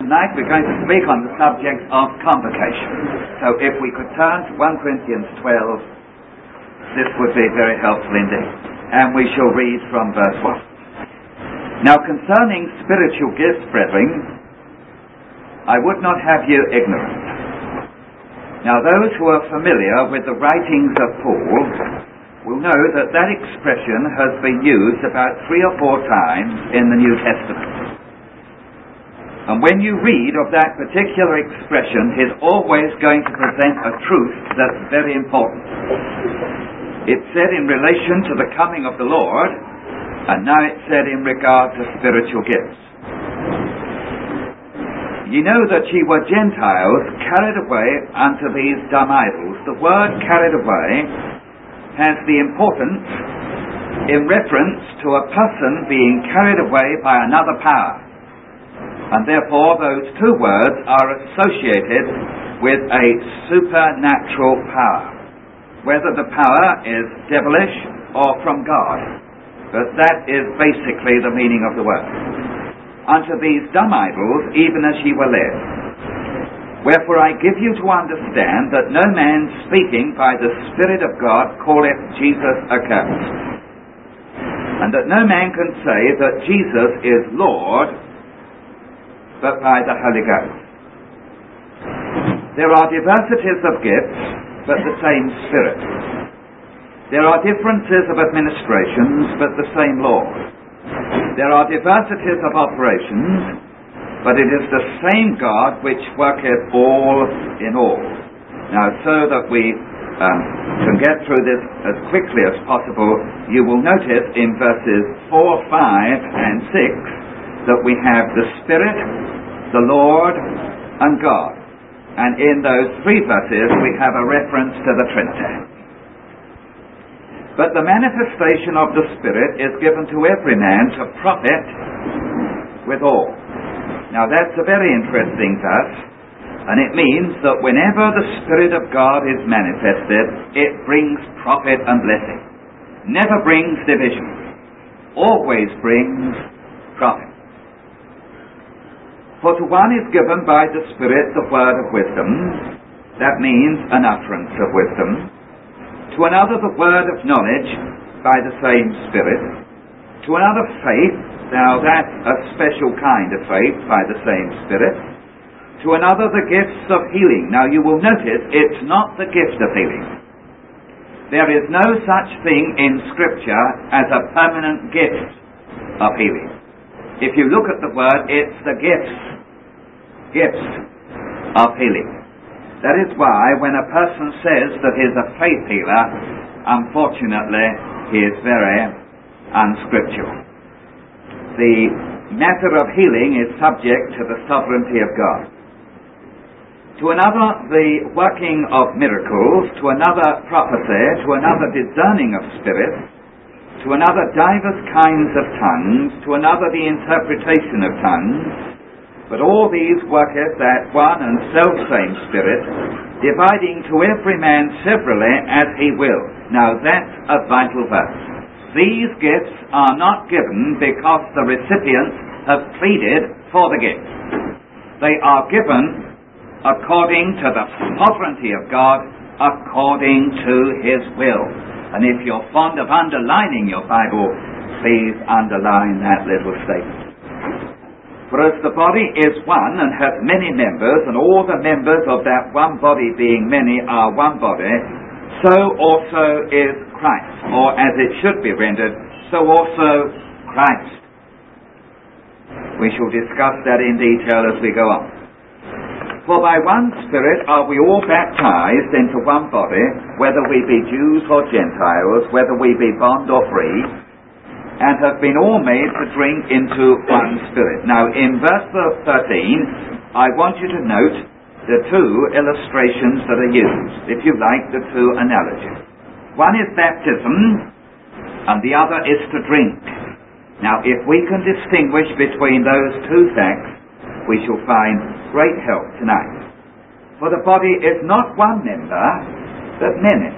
tonight we're going to speak on the subject of convocation. So if we could turn to 1 Corinthians 12, this would be very helpful indeed. And we shall read from verse 1. Now concerning spiritual gifts, brethren, I would not have you ignorant. Now those who are familiar with the writings of Paul will know that that expression has been used about 3 or 4 times in the New Testament. And when you read of that particular expression, it's always going to present a truth that's very important. It's said in relation to the coming of the Lord, and now it's said in regard to spiritual gifts. Ye know that ye were Gentiles carried away unto these dumb idols. The word carried away has the importance in reference to a person being carried away by another power. And therefore those 2 words are associated with a supernatural power, whether the power is devilish or from God. But that is basically the meaning of the word. Unto these dumb idols, even as ye were led. Wherefore I give you to understand that no man speaking by the Spirit of God calleth Jesus accursed, and that no man can say that Jesus is Lord but by the Holy Ghost. There are diversities of gifts, but the same Spirit. There are differences of administrations, but the same Lord. There are diversities of operations, but it is the same God which worketh all in all. Now, so that we can get through this as quickly as possible, you will notice in verses 4, 5, and 6, that we have the Spirit, the Lord, and God. And in those 3 verses we have a reference to the Trinity. But the manifestation of the Spirit is given to every man to profit withal. Now that's a very interesting verse, and it means that whenever the Spirit of God is manifested, it brings profit and blessing. Never brings division. Always brings profit. For to one is given by the Spirit the word of wisdom, that means an utterance of wisdom. To another the word of knowledge by the same Spirit. To another faith, now that's a special kind of faith by the same Spirit. To another the gifts of healing. Now you will notice it's not the gift of healing. There is no such thing in Scripture as a permanent gift of healing. If you look at the word, it's the gifts of healing. That is why when a person says that he is a faith healer, unfortunately, he is very unscriptural. The matter of healing is subject to the sovereignty of God. To another, the working of miracles. To another, prophecy. To another, discerning of spirits. To another, divers kinds of tongues. To another, the interpretation of tongues. But all these worketh that one and selfsame Spirit, dividing to every man severally as he will. Now that's a vital verse. These gifts are not given because the recipients have pleaded for the gift. They are given according to the sovereignty of God, according to His will. And if you're fond of underlining your Bible, please underline that little statement. For as the body is one and hath many members, and all the members of that one body being many are one body, so also is Christ. Or as it should be rendered, so also Christ. We shall discuss that in detail as we go on. For by one Spirit are we all baptized into one body, whether we be Jews or Gentiles, whether we be bond or free, and have been all made to drink into one Spirit. Now in verse 13, I want you to note the 2 illustrations that are used, if you like, the 2 analogies. One is baptism, and the other is to drink. Now if we can distinguish between those 2 facts, we shall find great help tonight. For the body is not one member, but many.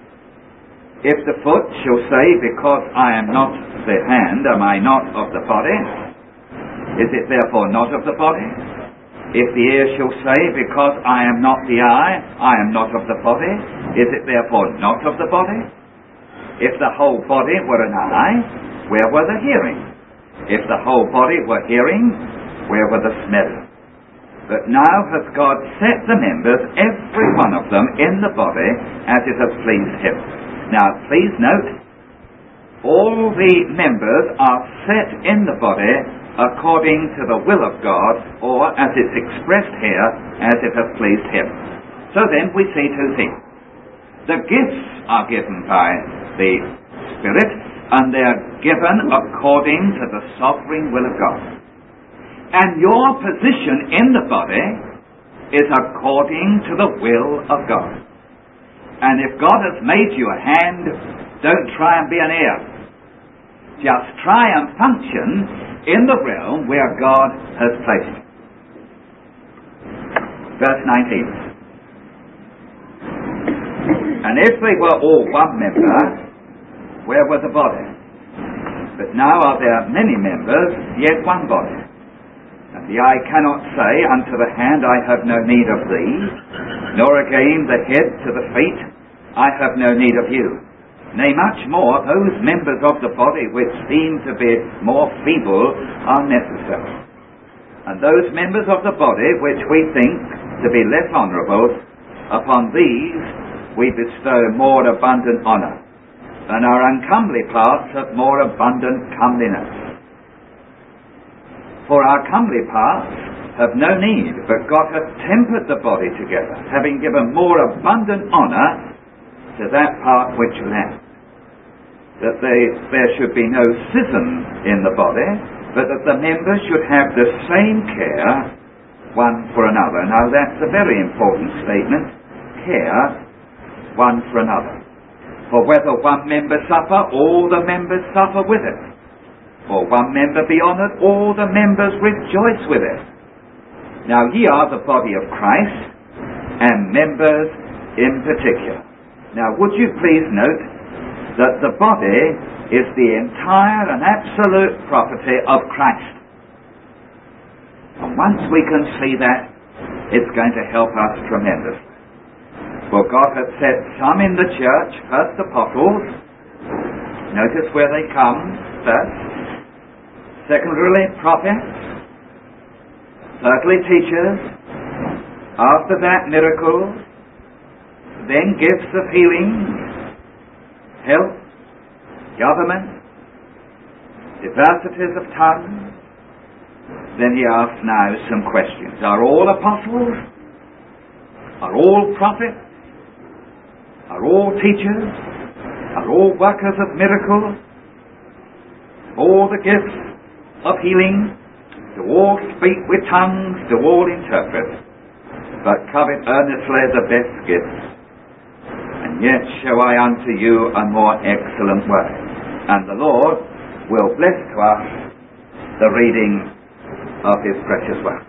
If the foot shall say, because I am not the hand, am I not of the body? Is it therefore not of the body? If the ear shall say, because I am not the eye, I am not of the body, is it therefore not of the body? If the whole body were an eye, where were the hearing? If the whole body were hearing, where were the smelling? But now hath God set the members, every one of them, in the body, as it hath pleased him. Now, please note, all the members are set in the body according to the will of God, or as it's expressed here, as it hath pleased him. So then we see two things. The gifts are given by the Spirit, and they are given according to the sovereign will of God. And your position in the body is according to the will of God. And if God has made you a hand, don't try and be an ear. Just try and function in the realm where God has placed you. Verse 19. And if they were all one member, where were the body? But now are there many members, yet one body. And the eye cannot say unto the hand, I have no need of thee, nor again the head to the feet, I have no need of you. Nay, much more, those members of the body which seem to be more feeble are necessary. And those members of the body which we think to be less honourable, upon these we bestow more abundant honour, and our uncomely parts have more abundant comeliness. For our comely parts have no need, but God hath tempered the body together, having given more abundant honour to that part which lacked, that there should be no schism in the body, but that the members should have the same care one for another. Now that's a very important statement, care one for another. For whether one member suffer, all the members suffer with it. Or one member be honoured, all the members rejoice with it. Now ye are the body of Christ, and members in particular. Now would you please note that the body is the entire and absolute property of Christ. And once we can see that, it's going to help us tremendously. For God hath set some in the church, first apostles, notice where they come first, secondarily prophets, thirdly teachers, after that miracles, then gifts of healing, health, government, diversities of tongues. Then he asks now some questions. Are all apostles? Are all prophets? Are all teachers? Are all workers of miracles? All the gifts of healing? Do all speak with tongues? Do all interpret? But covet earnestly the best gifts. And yet show I unto you a more excellent way. And the Lord will bless to us the reading of his precious word.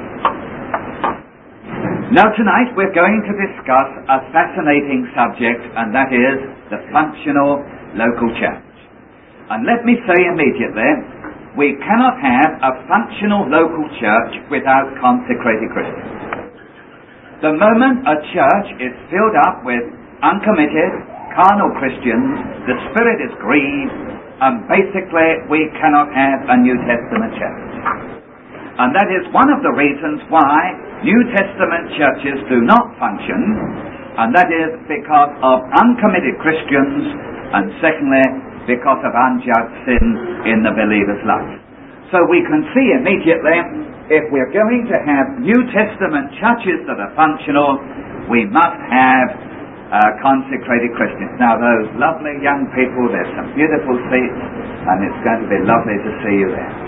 Now tonight we're going to discuss a fascinating subject, and that is the functional local church. And let me say immediately, we cannot have a functional local church without consecrated Christians. The moment a church is filled up with uncommitted, carnal Christians, the Spirit is grieved, and basically we cannot have a New Testament church. And that is one of the reasons why New Testament churches do not function, and that is because of uncommitted Christians, and secondly, because of unjudged sin in the believer's life. So we can see immediately, if we're going to have New Testament churches that are functional, we must have consecrated Christians. Now those lovely young people, there's some beautiful seats, and it's going to be lovely to see you there.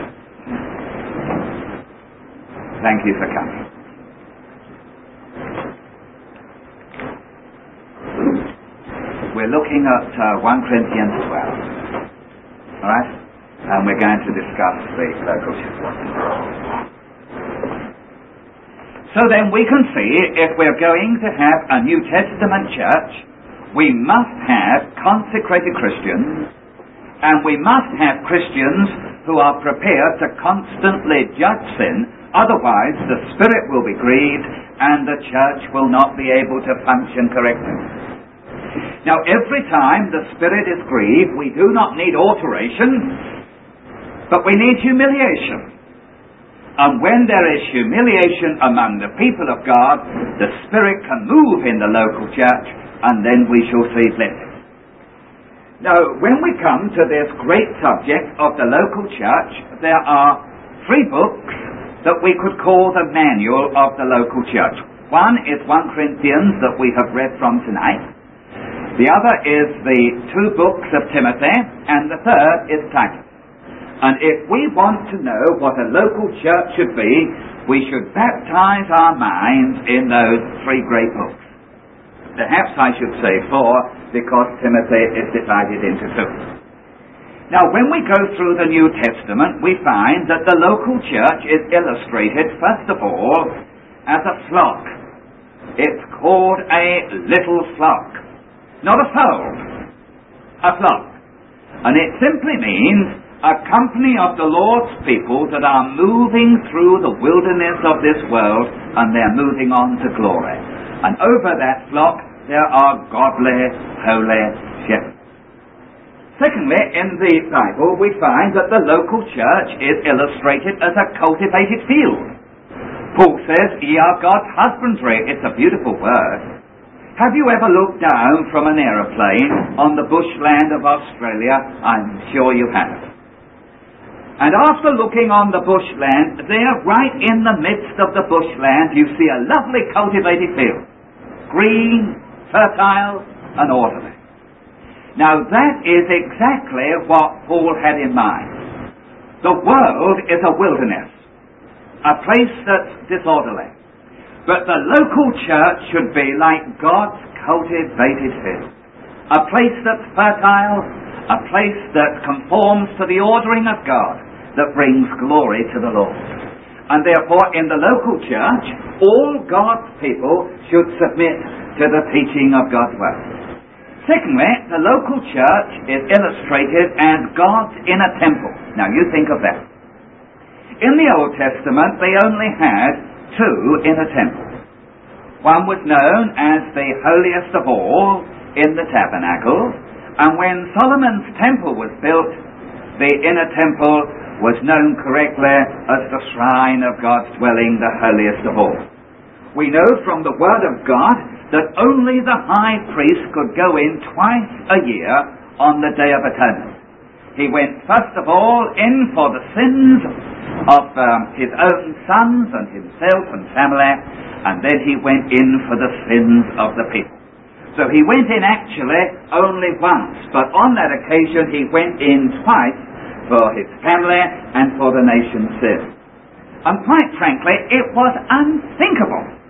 Thank you for coming. We're looking at 1 Corinthians 12. Alright? And we're going to discuss the local church. So then we can see, if we're going to have a New Testament church, we must have consecrated Christians, and we must have Christians who are prepared to constantly judge sin Otherwise, the Spirit will be grieved and the church will not be able to function correctly. Now, every time the Spirit is grieved, we do not need alteration, but we need humiliation. And when there is humiliation among the people of God, the Spirit can move in the local church, and then we shall see blessing. Now, when we come to this great subject of the local church, there are 3 books that we could call the manual of the local church. One is 1 Corinthians that we have read from tonight. The other is the 2 books of Timothy, and the third is Titus. And if we want to know what a local church should be, we should baptize our minds in those 3 great books. Perhaps I should say 4, because Timothy is divided into 2. Now, when we go through the New Testament, we find that the local church is illustrated, first of all, as a flock. It's called a little flock. Not a fold, a flock. And it simply means a company of the Lord's people that are moving through the wilderness of this world, and they're moving on to glory. And over that flock, there are godly, holy shepherds. Secondly, in the Bible, we find that the local church is illustrated as a cultivated field. Paul says, "Ye are God's husbandry." It's a beautiful word. Have you ever looked down from an aeroplane on the bushland of Australia? I'm sure you have. And after looking on the bushland, there, right in the midst of the bushland, you see a lovely cultivated field. Green, fertile, and orderly. Now, that is exactly what Paul had in mind. The world is a wilderness, a place that's disorderly. But the local church should be like God's cultivated field. A place that's fertile, a place that conforms to the ordering of God, that brings glory to the Lord. And therefore, in the local church, all God's people should submit to the teaching of God's word. Secondly, the local church is illustrated as God's inner temple. Now, you think of that. In the Old Testament, they only had 2 inner temples. One was known as the holiest of all in the tabernacle, and when Solomon's temple was built, the inner temple was known correctly as the shrine of God's dwelling, the holiest of all. We know from the Word of God that only the high priest could go in twice a year on the Day of Atonement. He went first of all in for the sins of his own sons and himself and family, and then he went in for the sins of the people. So he went in actually only once, but on that occasion he went in twice for his family and for the nation's sins. And quite frankly, it was unthinkable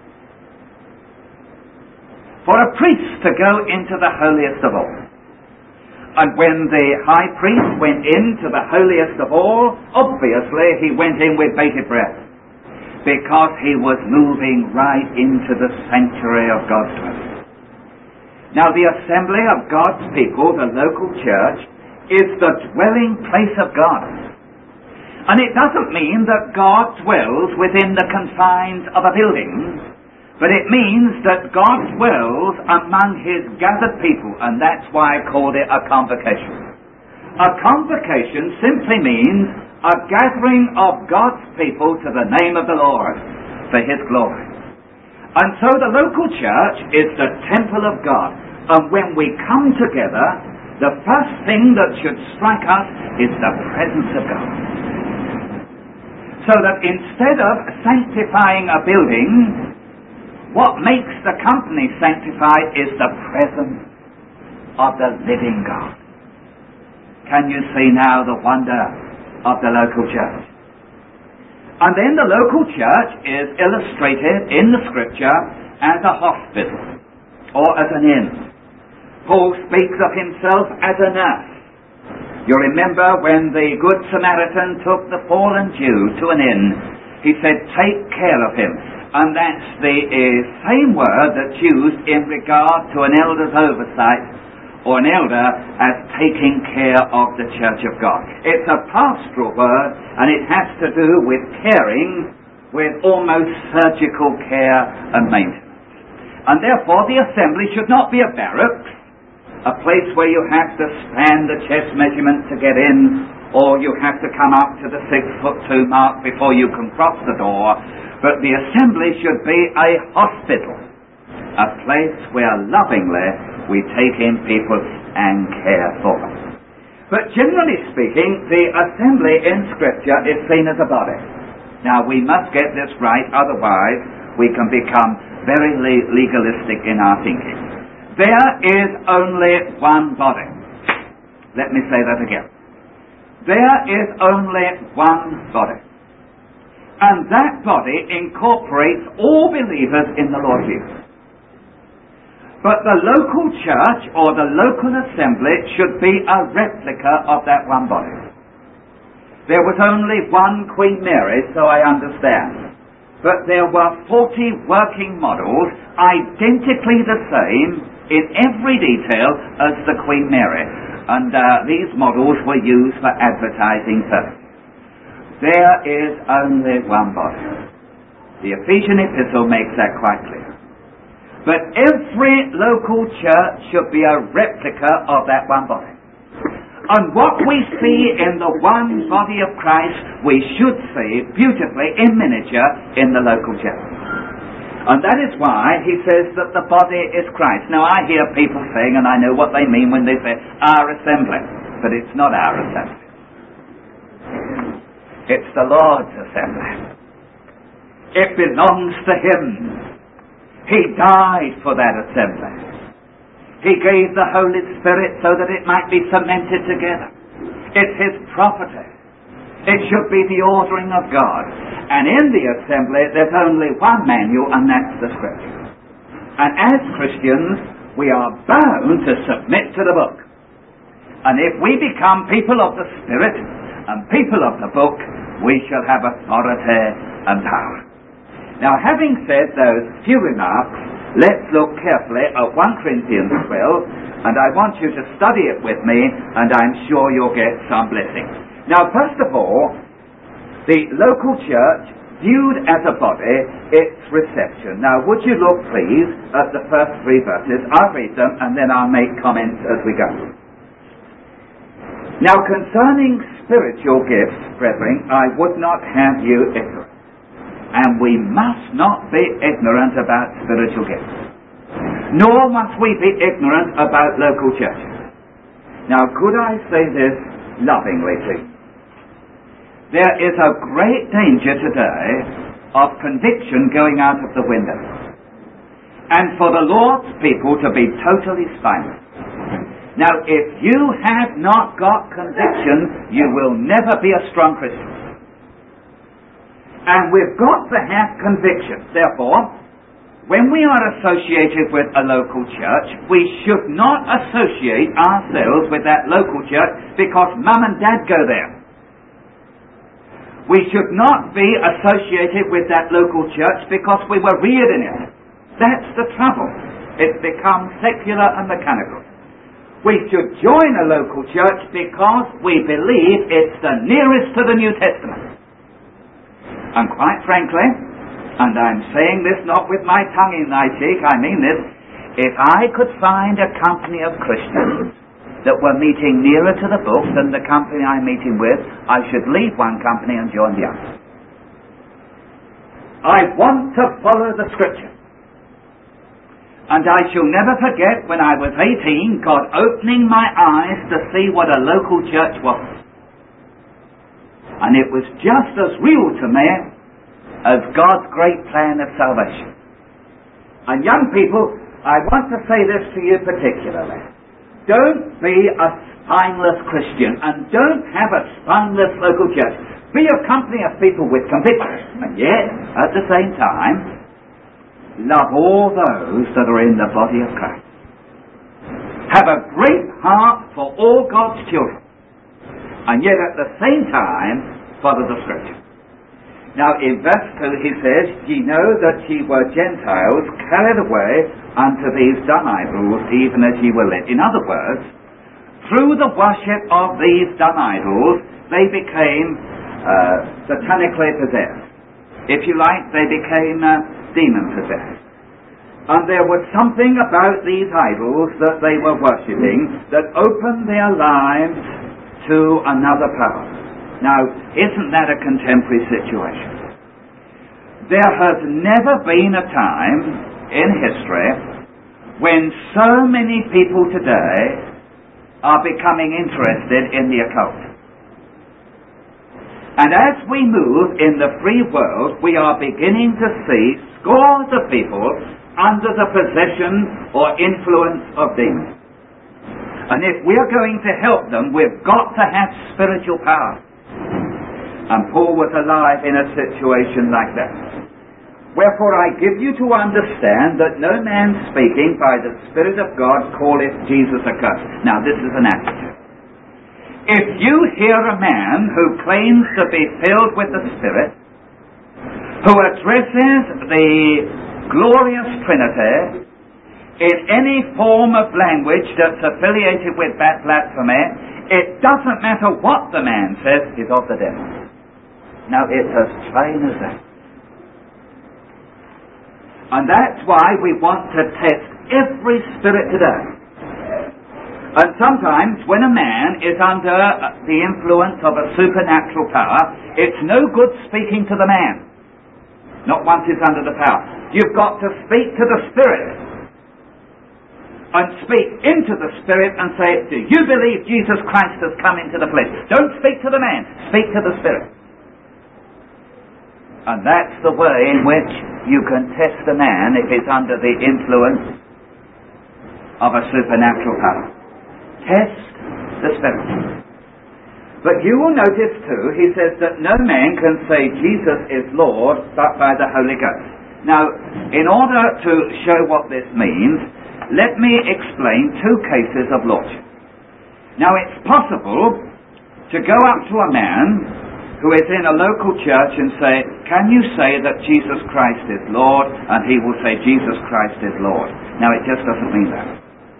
for a priest to go into the holiest of all. And when the high priest went into the holiest of all, obviously he went in with bated breath, because he was moving right into the sanctuary of God's dwelling. Now, the assembly of God's people, the local church, is the dwelling place of God. And it doesn't mean that God dwells within the confines of a building, but it means that God dwells among his gathered people, and that's why I called it a convocation. A convocation simply means a gathering of God's people to the name of the Lord for his glory. And so the local church is the temple of God. And when we come together, the first thing that should strike us is the presence of God. So that instead of sanctifying a building, what makes the company sanctified is the presence of the living God. Can you see now the wonder of the local church? And then the local church is illustrated in the Scripture as a hospital or as an inn. Paul speaks of himself as a nurse. You remember when the Good Samaritan took the fallen Jew to an inn, he said, "Take care of him." And that's the same word that's used in regard to an elder's oversight, or an elder as taking care of the church of God. It's a pastoral word, and it has to do with caring with almost surgical care and maintenance. And therefore the assembly should not be a barracks, a place where you have to span the chest measurement to get in, or you have to come up to the 6'2" mark before you can cross the door. But the assembly should be a hospital, a place where lovingly we take in people and care for them. But generally speaking, the assembly in Scripture is seen as a body. Now we must get this right, otherwise we can become very legalistic in our thinking. There is only one body. Let me say that again. There is only one body. And that body incorporates all believers in the Lord Jesus. But the local church or the local assembly should be a replica of that one body. There was only one Queen Mary, so I understand. But there were 40 working models, identically the same in every detail as the Queen Mary. And these models were used for advertising purposes. There is only one body. The Ephesian epistle makes that quite clear. But every local church should be a replica of that one body. And what we see in the one body of Christ, we should see beautifully in miniature in the local church. And that is why he says that the body is Christ. Now I hear people saying, and I know what they mean when they say, our assembly. But it's not our assembly. It's the Lord's assembly. It belongs to Him. He died for that assembly. He gave the Holy Spirit so that it might be cemented together. It's His property. It should be the ordering of God. And in the assembly, there's only one manual, and that's the Scripture. And as Christians, we are bound to submit to the book. And if we become people of the Spirit and people of the book, we shall have authority and power. Now, having said those few remarks, let's look carefully at 1 Corinthians 12, and I want you to study it with me, and I'm sure you'll get some blessing. Now, first of all, the local church, viewed as a body, its reception. Now, would you look, please, at the first 3 verses? I'll read them, and then I'll make comments as we go. Now, concerning spiritual gifts, brethren, I would not have you ignorant. And we must not be ignorant about spiritual gifts. Nor must we be ignorant about local churches. Now, could I say this lovingly to you? There is a great danger today of conviction going out of the window. And for the Lord's people to be totally spineless. Now, if you have not got conviction, you will never be a strong Christian. And we've got to have conviction. Therefore, when we are associated with a local church, we should not associate ourselves with that local church because Mum and Dad go there. We should not be associated with that local church because we were reared in it. That's the trouble. It's become secular and mechanical. We should join a local church because we believe it's the nearest to the New Testament. And quite frankly, and I'm saying this not with my tongue in thy cheek, I mean this, if I could find a company of Christians that were meeting nearer to the book than the company I'm meeting with, I should leave one company and join the other. I want to follow the Scripture. And I shall never forget when I was 18, God opening my eyes to see what a local church was. And it was just as real to me as God's great plan of salvation. And young people, I want to say this to you particularly. Don't be a spineless Christian and don't have a spineless local church. Be a company of people with conviction. And yet, at the same time, love all those that are in the body of Christ. Have a great heart for all God's children. And yet at the same time, follow the Scripture. Now in verse 2 he says, Ye know that ye were Gentiles, carried away unto these dumb idols, even as ye were led. In other words, through the worship of these dumb idols, they became satanically possessed. If you like, they became demon-possessed. And there was something about these idols that they were worshipping that opened their lives to another power. Now, isn't that a contemporary situation? There has never been a time in history when so many people today are becoming interested in the occult. And as we move in the free world, we are beginning to see scores of people under the possession or influence of demons. And if we're going to help them, we've got to have spiritual power. And Paul was alive in a situation like that. Wherefore I give you to understand that no man speaking by the Spirit of God calleth Jesus accursed. Now this is an attitude. If you hear a man who claims to be filled with the Spirit, who addresses the glorious Trinity in any form of language that's affiliated with that blasphemy, it doesn't matter what the man says, is of the devil. Now it's as plain as that. And that's why we want to test every spirit today. And sometimes when a man is under the influence of a supernatural power, it's no good speaking to the man. Not once he's under the power. You've got to speak to the Spirit. And speak into the Spirit and say, do you believe Jesus Christ has come into the flesh? Don't speak to the man. Speak to the Spirit. And that's the way in which you can test a man if he's under the influence of a supernatural power. Test the Spirit. But you will notice too, he says that no man can say Jesus is Lord but by the Holy Ghost. Now, in order to show what this means, let me explain two cases of lordship. Now, it's possible to go up to a man who is in a local church and say, can you say that Jesus Christ is Lord? And he will say, Jesus Christ is Lord. Now, it just doesn't mean that.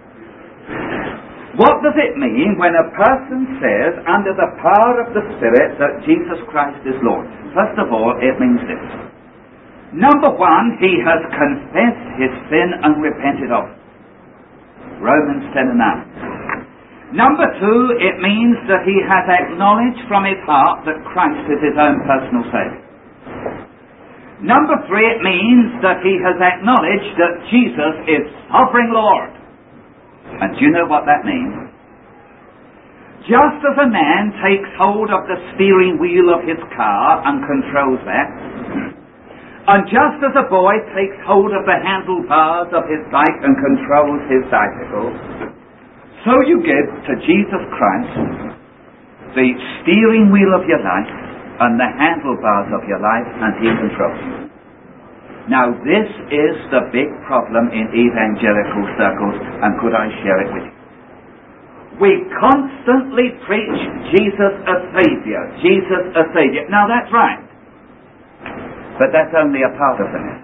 What does it mean when a person says, under the power of the Spirit, that Jesus Christ is Lord? First of all, it means this. Number one, he has confessed his sin and repented of it. Romans 10:9. Number two, it means that he has acknowledged from his heart that Christ is his own personal Saviour. Number three, it means that he has acknowledged that Jesus is sovereign Lord. And do you know what that means? Just as a man takes hold of the steering wheel of his car and controls that, and just as a boy takes hold of the handlebars of his bike and controls his bicycle, so you give to Jesus Christ the steering wheel of your life and the handlebars of your life, and he controls you. Now this is the big problem in evangelical circles, and could I share it with you? We constantly preach Jesus a Saviour, Jesus a Saviour. Now that's right, but that's only a part of the message.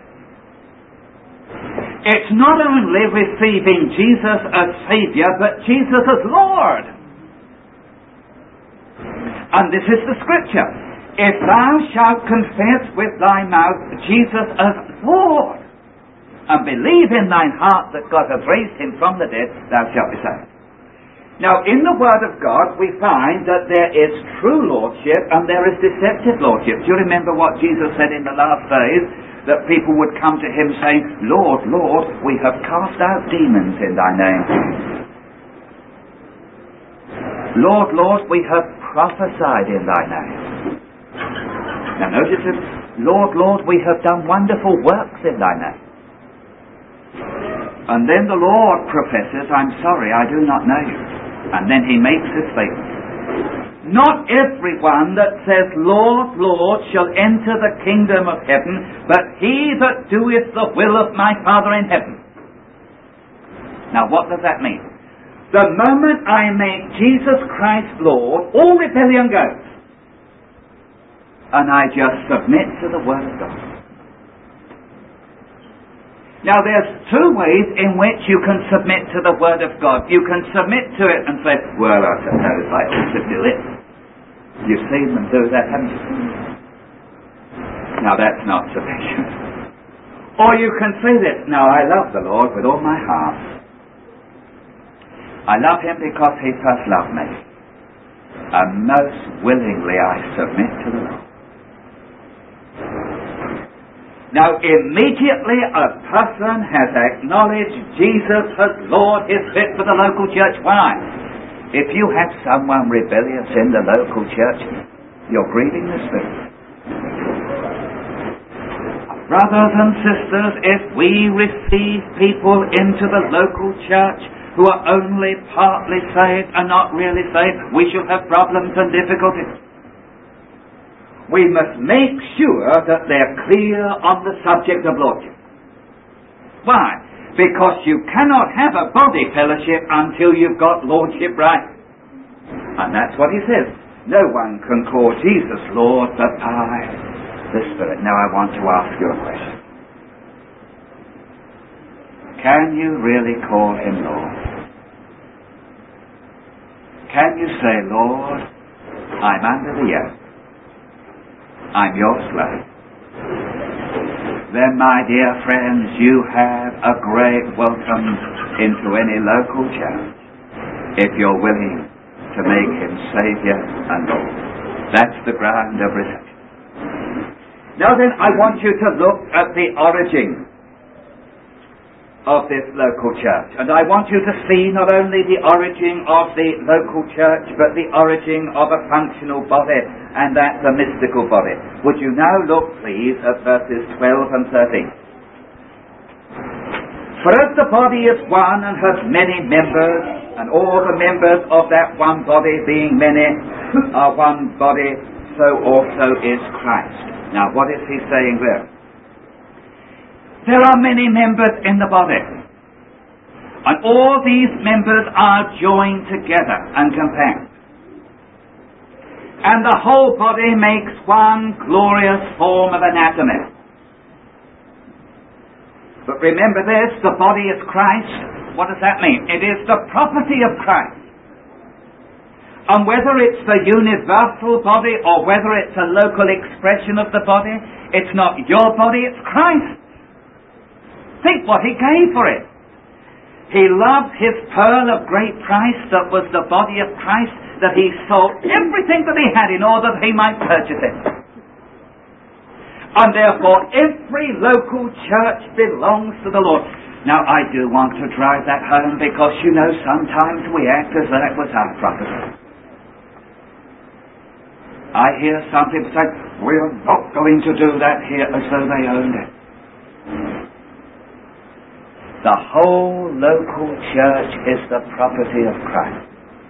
It's not only receiving Jesus as Saviour, but Jesus as Lord. And this is the Scripture. If thou shalt confess with thy mouth Jesus as Lord, and believe in thine heart that God hath raised him from the dead, thou shalt be saved. Now, in the Word of God, we find that there is true lordship and there is deceptive lordship. Do you remember what Jesus said in the last days? That people would come to him saying, Lord, Lord, we have cast out demons in thy name. Lord, Lord, we have prophesied in thy name. Now notice it. Lord, Lord, we have done wonderful works in thy name. And then the Lord professes, I'm sorry, I do not know you. And then he makes this statement. Not everyone that says, Lord, Lord, shall enter the kingdom of heaven, but he that doeth the will of my Father in heaven. Now what does that mean? The moment I make Jesus Christ Lord, all rebellion goes. And I just submit to the Word of God. Now there's two ways in which you can submit to the Word of God. You can submit to it and say, well, I suppose I ought to do it. You've seen them do that, haven't you? Now that's not sufficient. Or you can say this, now I love the Lord with all my heart. I love him because he first loved me. And most willingly I submit to the Lord. Now immediately a person has acknowledged Jesus as Lord is fit for the local church. Why? If you have someone rebellious in the local church, you're grieving the Spirit. Brothers and sisters, if we receive people into the local church who are only partly saved and not really saved, we shall have problems and difficulties. We must make sure that they're clear on the subject of lordship. Why? Because you cannot have a body fellowship until you've got lordship right. And that's what he says. No one can call Jesus Lord but by the Spirit. Now I want to ask you a question. Can you really call him Lord? Can you say, Lord, I'm under the yoke. I'm your slave. Then, my dear friends, you have a great welcome into any local church if you're willing to make him Saviour and Lord. That's the ground of reception. Now then, I want you to look at the origin of this local church. And I want you to see not only the origin of the local church, but the origin of a functional body, and that's a mystical body. Would you now look, please, at verses 12 and 13. For as the body is one and has many members, and all the members of that one body, being many, are one body, so also is Christ. Now, what is he saying there? There are many members in the body, and all these members are joined together and compact. And the whole body makes one glorious form of anatomy. But remember this, the body is Christ. What does that mean? It is the property of Christ. And whether it's the universal body or whether it's a local expression of the body, it's not your body, it's Christ. Think what he gave for it. He loved his pearl of great price that was the body of Christ, that he sold everything that he had in order that he might purchase it. And therefore every local church belongs to the Lord. Now I do want to drive that home because you know sometimes we act as though it was our property. I hear some people say, we're not going to do that here as though they owned it. The whole local church is the property of Christ.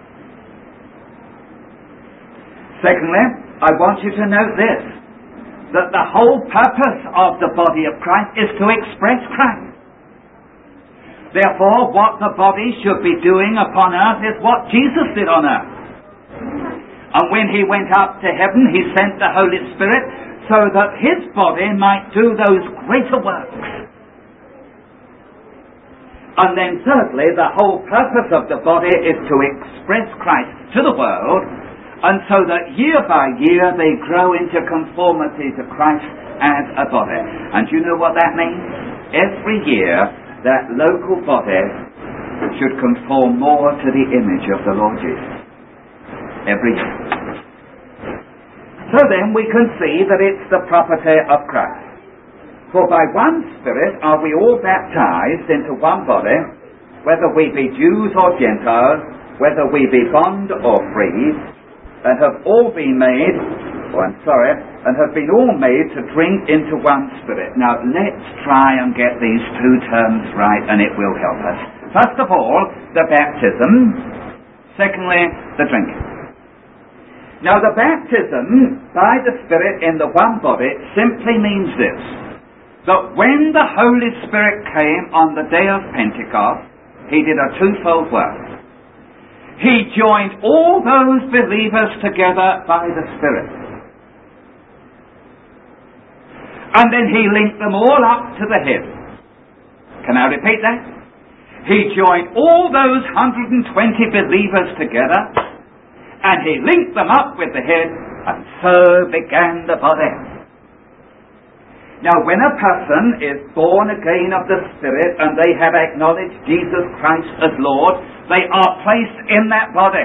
Secondly, I want you to note this, that the whole purpose of the body of Christ is to express Christ. Therefore, what the body should be doing upon earth is what Jesus did on earth. And when he went up to heaven, he sent the Holy Spirit so that his body might do those greater works. And then thirdly, the whole purpose of the body is to express Christ to the world, and so that year by year they grow into conformity to Christ as a body. And you know what that means? Every year that local body should conform more to the image of the Lord Jesus. Every year. So then we can see that it's the property of Christ. For by one Spirit are we all baptized into one body, whether we be Jews or Gentiles, whether we be bond or free, and have all been made, and have been all made to drink into one Spirit. Now let's try and get these two terms right, and it will help us. First of all, the baptism. Secondly, the drinking. Now the baptism by the Spirit in the one body simply means this, that when the Holy Spirit came on the day of Pentecost, he did a twofold work. He joined all those believers together by the Spirit. And then he linked them all up to the head. Can I repeat that? He joined all those 120 believers together, and he linked them up with the head, and so began the body. Now, when a person is born again of the Spirit and they have acknowledged Jesus Christ as Lord, they are placed in that body.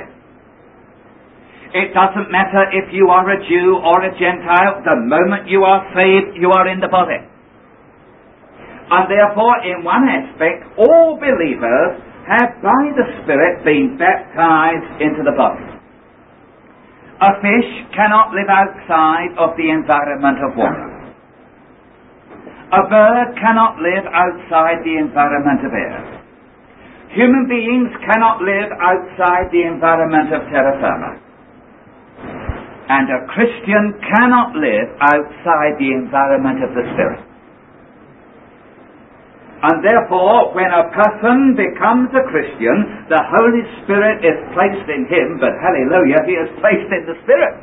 It doesn't matter if you are a Jew or a Gentile. The moment you are saved, you are in the body. And therefore, in one aspect, all believers have by the Spirit been baptized into the body. A fish cannot live outside of the environment of water. A bird cannot live outside the environment of air. Human beings cannot live outside the environment of terra firma. And a Christian cannot live outside the environment of the Spirit. And therefore, when a person becomes a Christian, the Holy Spirit is placed in him, but hallelujah, he is placed in the Spirit.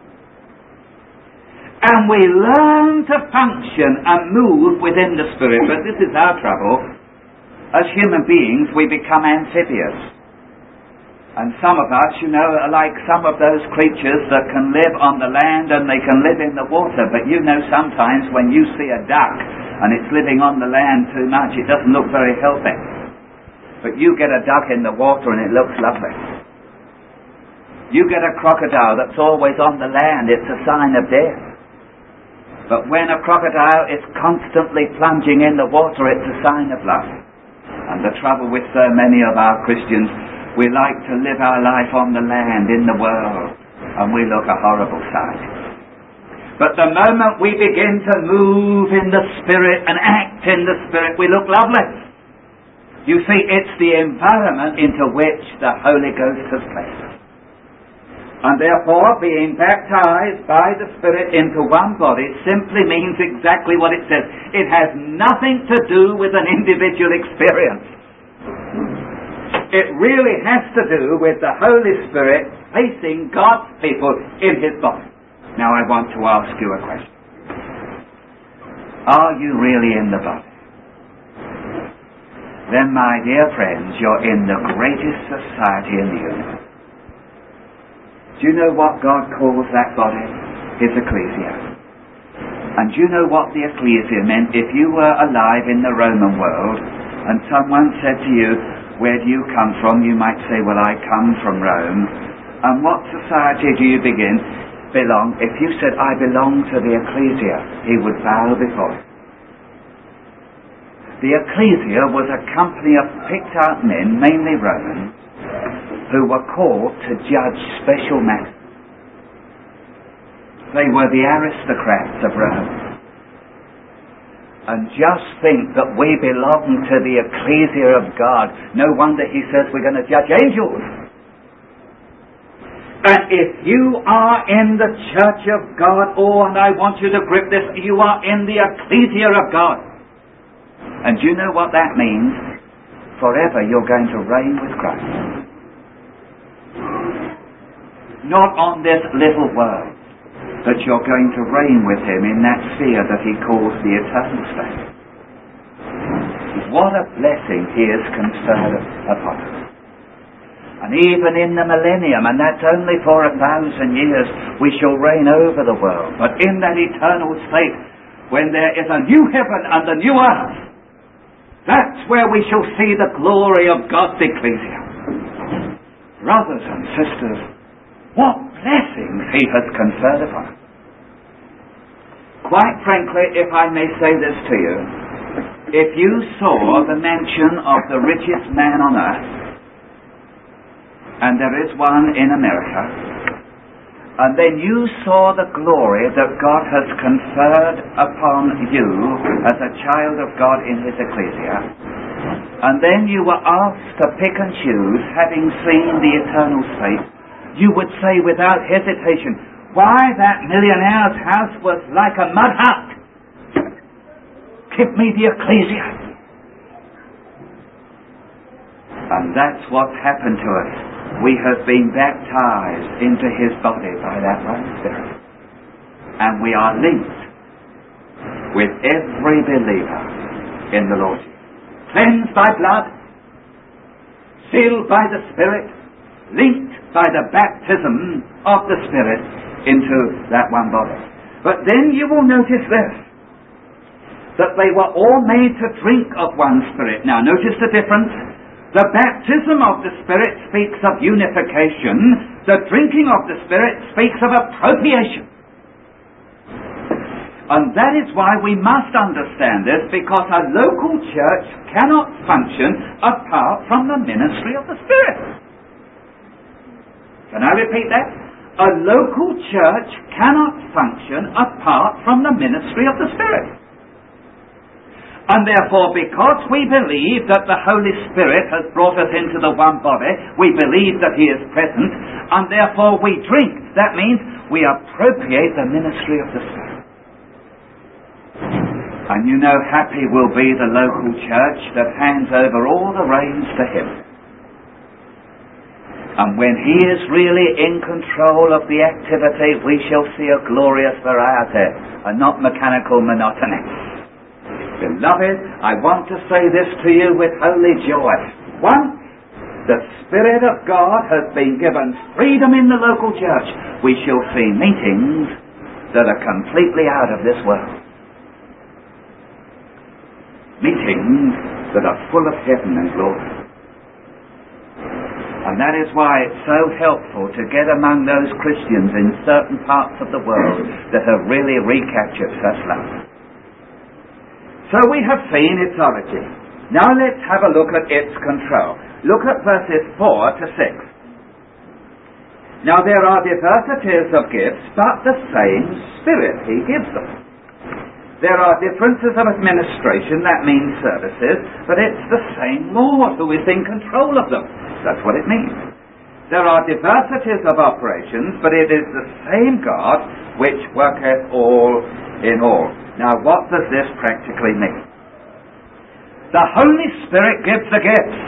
And we learn to function and move within the Spirit. But this is our trouble. As human beings, we become amphibious. And some of us, are like some of those creatures that can live on the land and they can live in the water. But sometimes when you see a duck and it's living on the land too much, it doesn't look very healthy. But you get a duck in the water and it looks lovely. You get a crocodile that's always on the land, it's a sign of death. But when a crocodile is constantly plunging in the water, it's a sign of life. And the trouble with so many of our Christians, we like to live our life on the land, in the world, and we look a horrible sight. But the moment we begin to move in the Spirit and act in the Spirit, we look lovely. You see, it's the environment into which the Holy Ghost has placed us. And therefore, being baptized by the Spirit into one body simply means exactly what it says. It has nothing to do with an individual experience. It really has to do with the Holy Spirit placing God's people in His body. Now I want to ask you a question. Are you really in the body? Then, my dear friends, you're in the greatest society in the universe. Do you know what God calls that body? His ecclesia. And do you know what the ecclesia meant? If you were alive in the Roman world and someone said to you, where do you come from? You might say, well, I come from Rome. And what society do you belong? If you said, I belong to the ecclesia, he would bow before it. The ecclesia was a company of picked out men, mainly Romans, who were called to judge special matters. They were the aristocrats of Rome. And just think that we belong to the ecclesia of God. No wonder he says we're going to judge angels. And if you are in the church of God, and I want you to grip this, you are in the ecclesia of God. And do you know what that means? Forever you're going to reign with Christ. Not on this little world, but you're going to reign with him in that sphere that he calls the eternal state. What a blessing he has conferred upon us. And even in the millennium, and that's only for 1,000 years, we shall reign over the world. But in that eternal state, when there is a new heaven and a new earth, that's where we shall see the glory of God's ecclesia. Brothers and sisters, what blessings he has conferred upon us. Quite frankly, if I may say this to you, if you saw the mansion of the richest man on earth, and there is one in America, and then you saw the glory that God has conferred upon you as a child of God in his ecclesia, and then you were asked to pick and choose, having seen the eternal state, you would say without hesitation, why, that millionaire's house was like a mud hut. Give me the ecclesia. And that's what's happened to us. We have been baptized into his body by that one Spirit. And we are linked with every believer in the Lord Jesus. Cleansed by blood, sealed by the Spirit, linked by the baptism of the Spirit into that one body. But then you will notice this. that they were all made to drink of one Spirit. Now notice the difference. The baptism of the Spirit speaks of unification. The drinking of the Spirit speaks of appropriation. And that is why we must understand this, because a local church cannot function apart from the ministry of the Spirit. Can I repeat that? A local church cannot function apart from the ministry of the Spirit. And therefore, because we believe that the Holy Spirit has brought us into the one body, we believe that He is present, and therefore we drink. That means we appropriate the ministry of the Spirit. And you know, happy will be the local church that hands over all the reins to Him. And when He is really in control of the activity, we shall see a glorious variety and not mechanical monotony. Beloved, I want to say this to you with holy joy. Once the Spirit of God has been given freedom in the local church, we shall see meetings that are completely out of this world. Meetings that are full of heaven and glory. And that is why it's so helpful to get among those Christians in certain parts of the world that have really recaptured such love. So we have seen its origin. Now let's have a look at its control. Look at verses 4 to 6. Now there are diversities of gifts, but the same Spirit He gives them. There are differences of administration, that means services, but it's the same Lord who is in control of them. That's what it means. There are diversities of operations, but it is the same God which worketh all in all. Now, what does this practically mean? The Holy Spirit gives the gifts.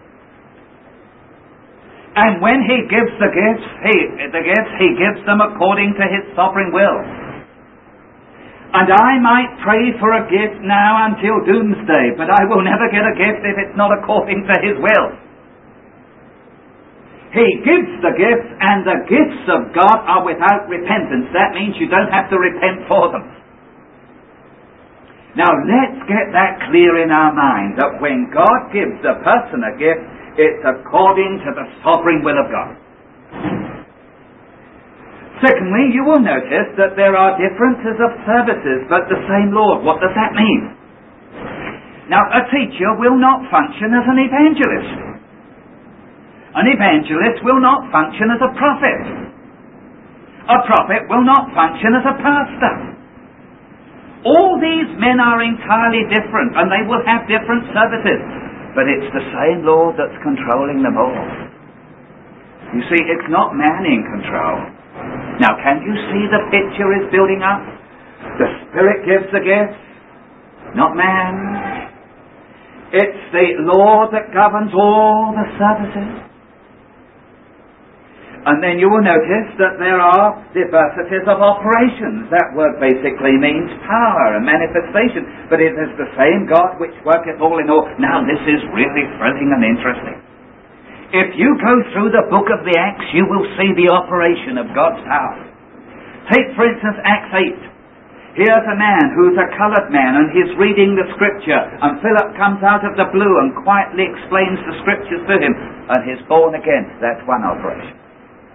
And when He gives the gifts, He gives them according to His sovereign will. And I might pray for a gift now until doomsday, but I will never get a gift if it's not according to His will. He gives the gifts, and the gifts of God are without repentance. That means you don't have to repent for them. Now let's get that clear in our mind, that when God gives a person a gift, it's according to the sovereign will of God. Secondly, you will notice that there are differences of services, but the same Lord. What does that mean? Now, a teacher will not function as an evangelist. An evangelist will not function as a prophet. A prophet will not function as a pastor. All these men are entirely different, and they will have different services. But it's the same Lord that's controlling them all. You see, it's not man in control. Now, can you see the picture is building up? The Spirit gives the gifts, not man. It's the Lord that governs all the services. And then you will notice that there are diversities of operations. That word basically means power and manifestation. But it is the same God which worketh all in all. Now this is really thrilling and interesting. If you go through the book of the Acts, you will see the operation of God's power. Take, for instance, Acts 8. Here's a man who's a coloured man, and he's reading the Scripture, and Philip comes out of the blue and quietly explains the Scriptures to him, and he's born again. That's one operation.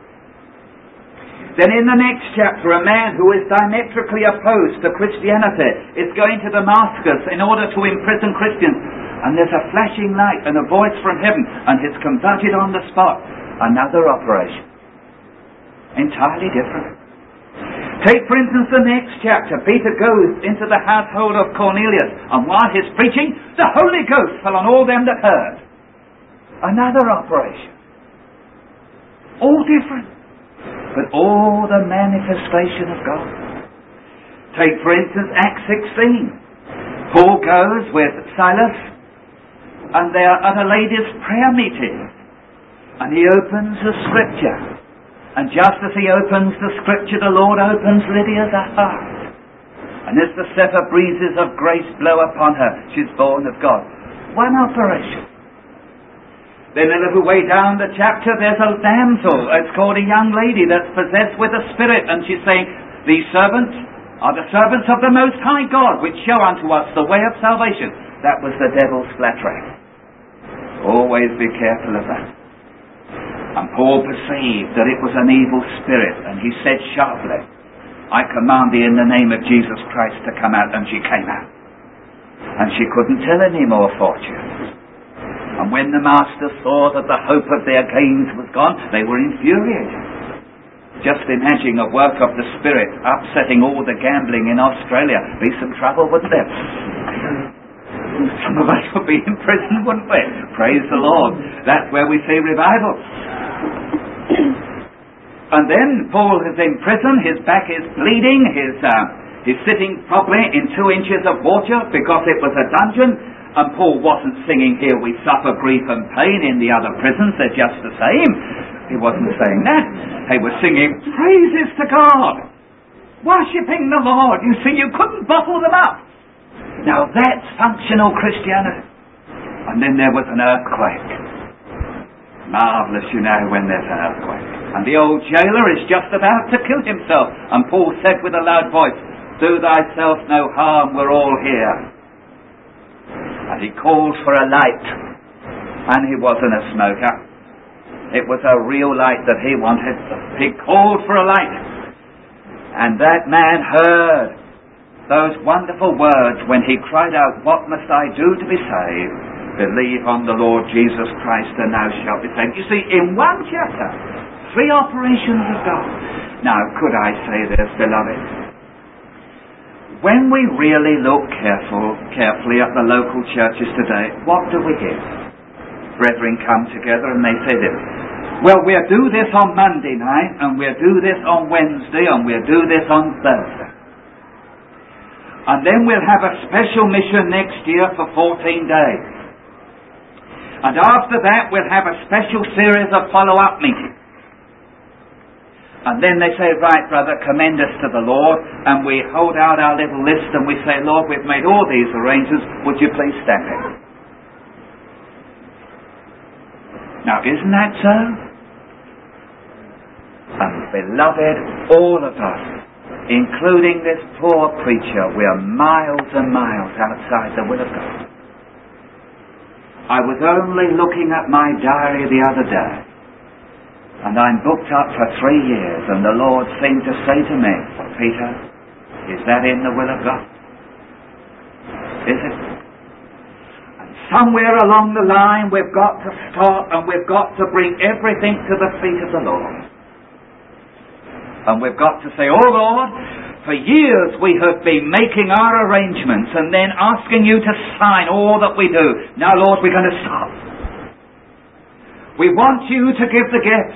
Then in the next chapter, a man who is diametrically opposed to Christianity is going to Damascus in order to imprison Christians. And there's a flashing light and a voice from heaven, and he's converted on the spot. Another operation. Entirely different. Take, for instance, the next chapter. Peter goes into the household of Cornelius, and while he's preaching, the Holy Ghost fell on all them that heard. Another operation. All different, but all the manifestation of God. Take, for instance, Acts 16. Paul goes with Silas, and they are at a ladies' prayer meeting, and he opens the Scripture. And just as he opens the Scripture, the Lord opens Lydia's heart. And as the zephyr breezes of grace blow upon her, she's born of God. One operation. Then a little way down the chapter, there's a damsel. It's called a young lady that's possessed with a spirit. And she's saying, these servants are the servants of the Most High God, which show unto us the way of salvation. That was the devil's flattery. Always be careful of that. And Paul perceived that it was an evil spirit, and he said sharply, I command thee in the name of Jesus Christ to come out. And she came out. And she couldn't tell any more fortunes. And when the master saw that the hope of their gains was gone, they were infuriated. Just imagine a work of the Spirit upsetting all the gambling in Australia. Be some trouble, wouldn't there? Some of us would be in prison, wouldn't we? Praise the Lord. That's where we see revival. And then Paul is in prison. His back is bleeding. He's sitting probably in 2 inches of water because it was a dungeon. And Paul wasn't singing, here we suffer grief and pain in the other prisons, they're just the same. He wasn't saying that. He was singing praises to God, worshipping the Lord. You see, you couldn't bottle them up. Now that's functional Christianity. And then there was an earthquake. Marvellous, you know, when there's an earthquake. And the old jailer is just about to kill himself. And Paul said with a loud voice, do thyself no harm, we're all here. And he called for a light. And he wasn't a smoker. It was a real light that he wanted. He called for a light. And that man heard those wonderful words when he cried out, what must I do to be saved? Believe on the Lord Jesus Christ and thou shalt be saved. You see, in one chapter, 3 operations of God. Now, could I say this, beloved? When we really look carefully at the local churches today, what do we hear? Brethren come together and they say this. Well, we'll do this on Monday night, and we'll do this on Wednesday, and we'll do this on Thursday. And then we'll have a special mission next year for 14 days. And after that, we'll have a special series of follow-up meetings. And then they say, right, brother, commend us to the Lord. And we hold out our little list and we say, Lord, we've made all these arrangements. Would you please stamp it? Now, isn't that so? And beloved, all of us, including this poor preacher, we are miles and miles outside the will of God. I was only looking at my diary the other day. And I'm booked up for 3 years, and the Lord seemed to say to me, Peter, is that in the will of God? Is it? And somewhere along the line we've got to stop, and we've got to bring everything to the feet of the Lord. And we've got to say, oh Lord, for years we have been making our arrangements and then asking you to sign all that we do. Now Lord, we're going to stop. We want you to give the gifts.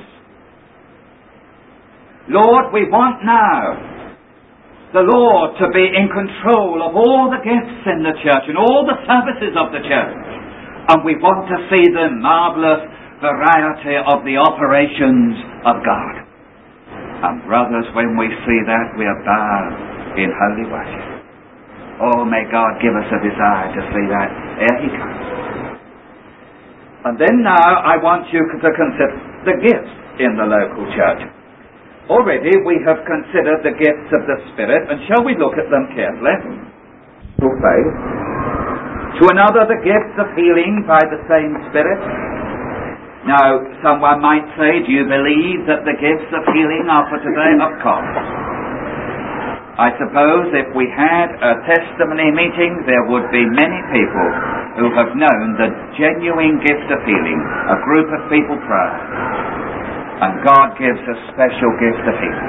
Lord, we want now the Lord to be in control of all the gifts in the church and all the services of the church. And we want to see the marvellous variety of the operations of God. And brothers, when we see that, we are bound in holy worship. Oh, may God give us a desire to see that ere He comes. And then now I want you to consider the gifts in the local church. Already we have considered the gifts of the Spirit, and shall we look at them carefully? Through faith. To another, the gifts of healing by the same Spirit. Now, someone might say, do you believe that the gifts of healing are for today? Of course. I suppose if we had a testimony meeting, there would be many people who have known the genuine gift of healing. A group of people pray. And God gives a special gift of healing.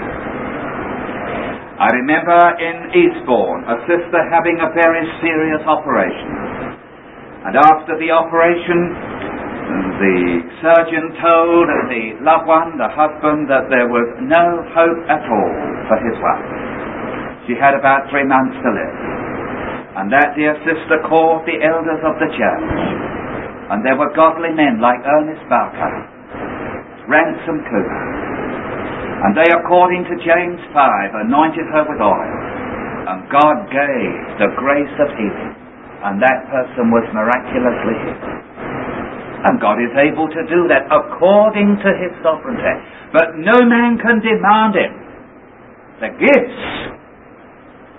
I remember in Eastbourne, a sister having a very serious operation. And after the operation, the surgeon told the loved one, the husband, that there was no hope at all for his wife. She had about 3 months to live. And that dear sister called the elders of the church. And there were godly men like Ernest Barker, Ransom Cooper, and they, according to James 5, anointed her with oil, and God gave the grace of healing, and that person was miraculously healed. And God is able to do that according to His sovereignty, but no man can demand it. The gifts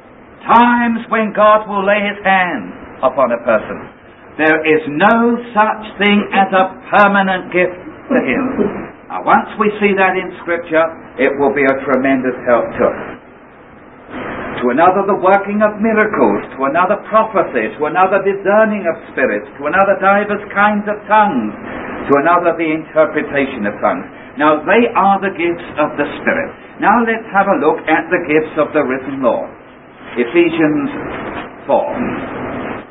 times when God will lay his hand upon a person. There is no such thing as a permanent gift to him. Now, once we see that in Scripture, it will be a tremendous help to us. To another, the working of miracles. To another, prophecy. To another, discerning of spirits. To another, divers kinds of tongues. To another, the interpretation of tongues. Now, they are the gifts of the Spirit. Now, let's have a look at the gifts of the risen Lord. Ephesians 4.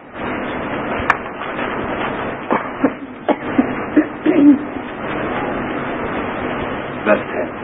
Verse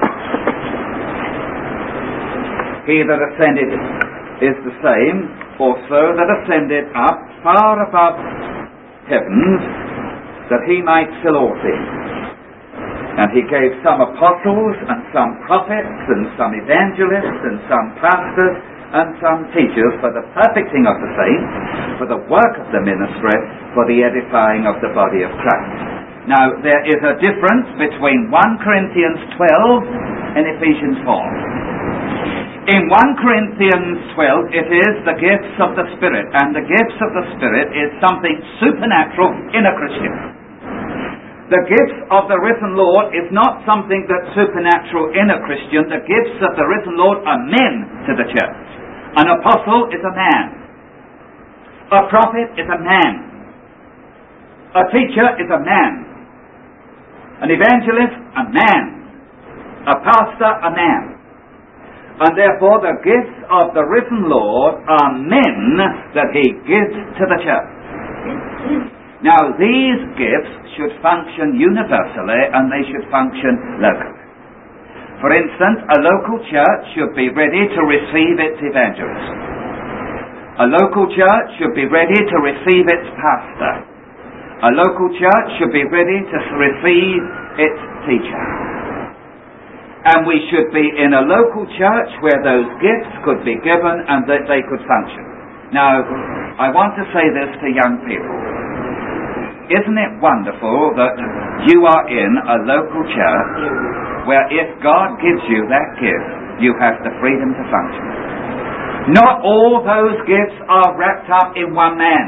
10. He that ascended is the same also that ascended up far above heavens, that he might fill all things. And he gave some apostles, and some prophets, and some evangelists, and some pastors, and some teachers for the perfecting of the saints, for the work of the ministry, for the edifying of the body of Christ. Now, there is a difference between 1 Corinthians 12 and Ephesians 4. In 1 Corinthians 12, it is the gifts of the Spirit, and the gifts of the Spirit is something supernatural in a Christian. The gifts of the risen Lord is not something that's supernatural in a Christian. The gifts of the risen Lord are men to the church. An apostle is a man. A prophet is a man. A teacher is a man. An evangelist, a man. A pastor, a man. And therefore the gifts of the risen Lord are men that he gives to the church. Now these gifts should function universally, and they should function locally. For instance, a local church should be ready to receive its evangelist. A local church should be ready to receive its pastor. A local church should be ready to receive its teacher. And we should be in a local church where those gifts could be given and that they could function. Now, I want to say this to young people. Isn't it wonderful that you are in a local church where if God gives you that gift, you have the freedom to function? Not all those gifts are wrapped up in one man.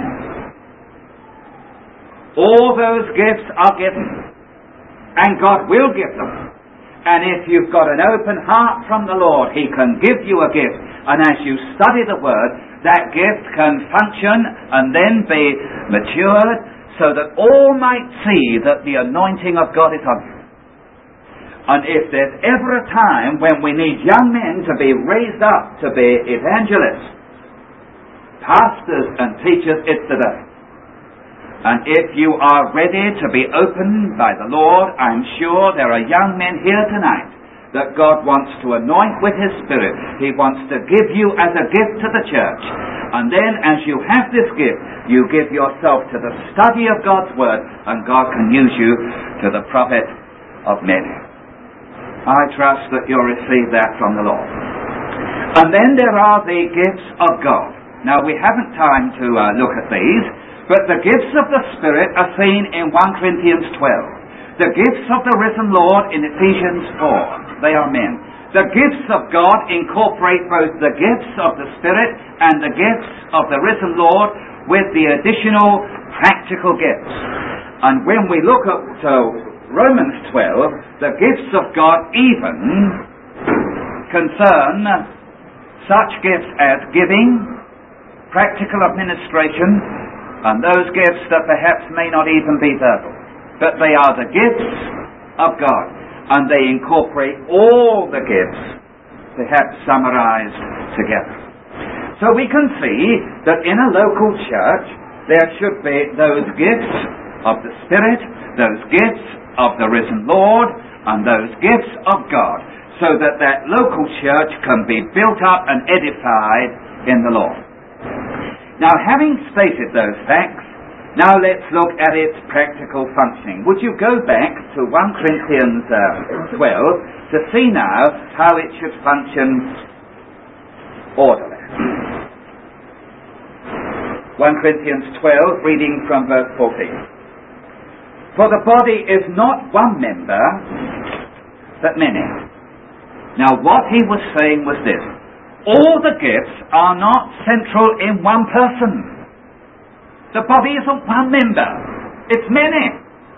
All those gifts are given, and God will give them. And if you've got an open heart from the Lord, he can give you a gift. And as you study the Word, that gift can function and then be matured so that all might see that the anointing of God is on you. And if there's ever a time when we need young men to be raised up to be evangelists, pastors and teachers, it's today. And if you are ready to be opened by the Lord, I'm sure there are young men here tonight that God wants to anoint with His Spirit. He wants to give you as a gift to the church. And then as you have this gift, you give yourself to the study of God's Word, and God can use you to the profit of many. I trust that you'll receive that from the Lord. And then there are the gifts of God. Now we haven't time to look at these, but the gifts of the Spirit are seen in 1 Corinthians 12. The gifts of the risen Lord in Ephesians 4. They are men. The gifts of God incorporate both the gifts of the Spirit and the gifts of the risen Lord with the additional practical gifts. And when we look at Romans 12, the gifts of God even concern such gifts as giving, practical administration, and those gifts that perhaps may not even be verbal. But they are the gifts of God, and they incorporate all the gifts, perhaps summarized together. So we can see that in a local church there should be those gifts of the Spirit, those gifts of the risen Lord, and those gifts of God, so that that local church can be built up and edified in the Lord. Now, having stated those facts, now let's look at its practical functioning. Would you go back to 1 Corinthians 12 to see now how it should function orderly? 1 Corinthians 12, reading from verse 14. For the body is not one member, but many. Now what he was saying was this. all the gifts are not central in one person. The body isn't one member, it's many.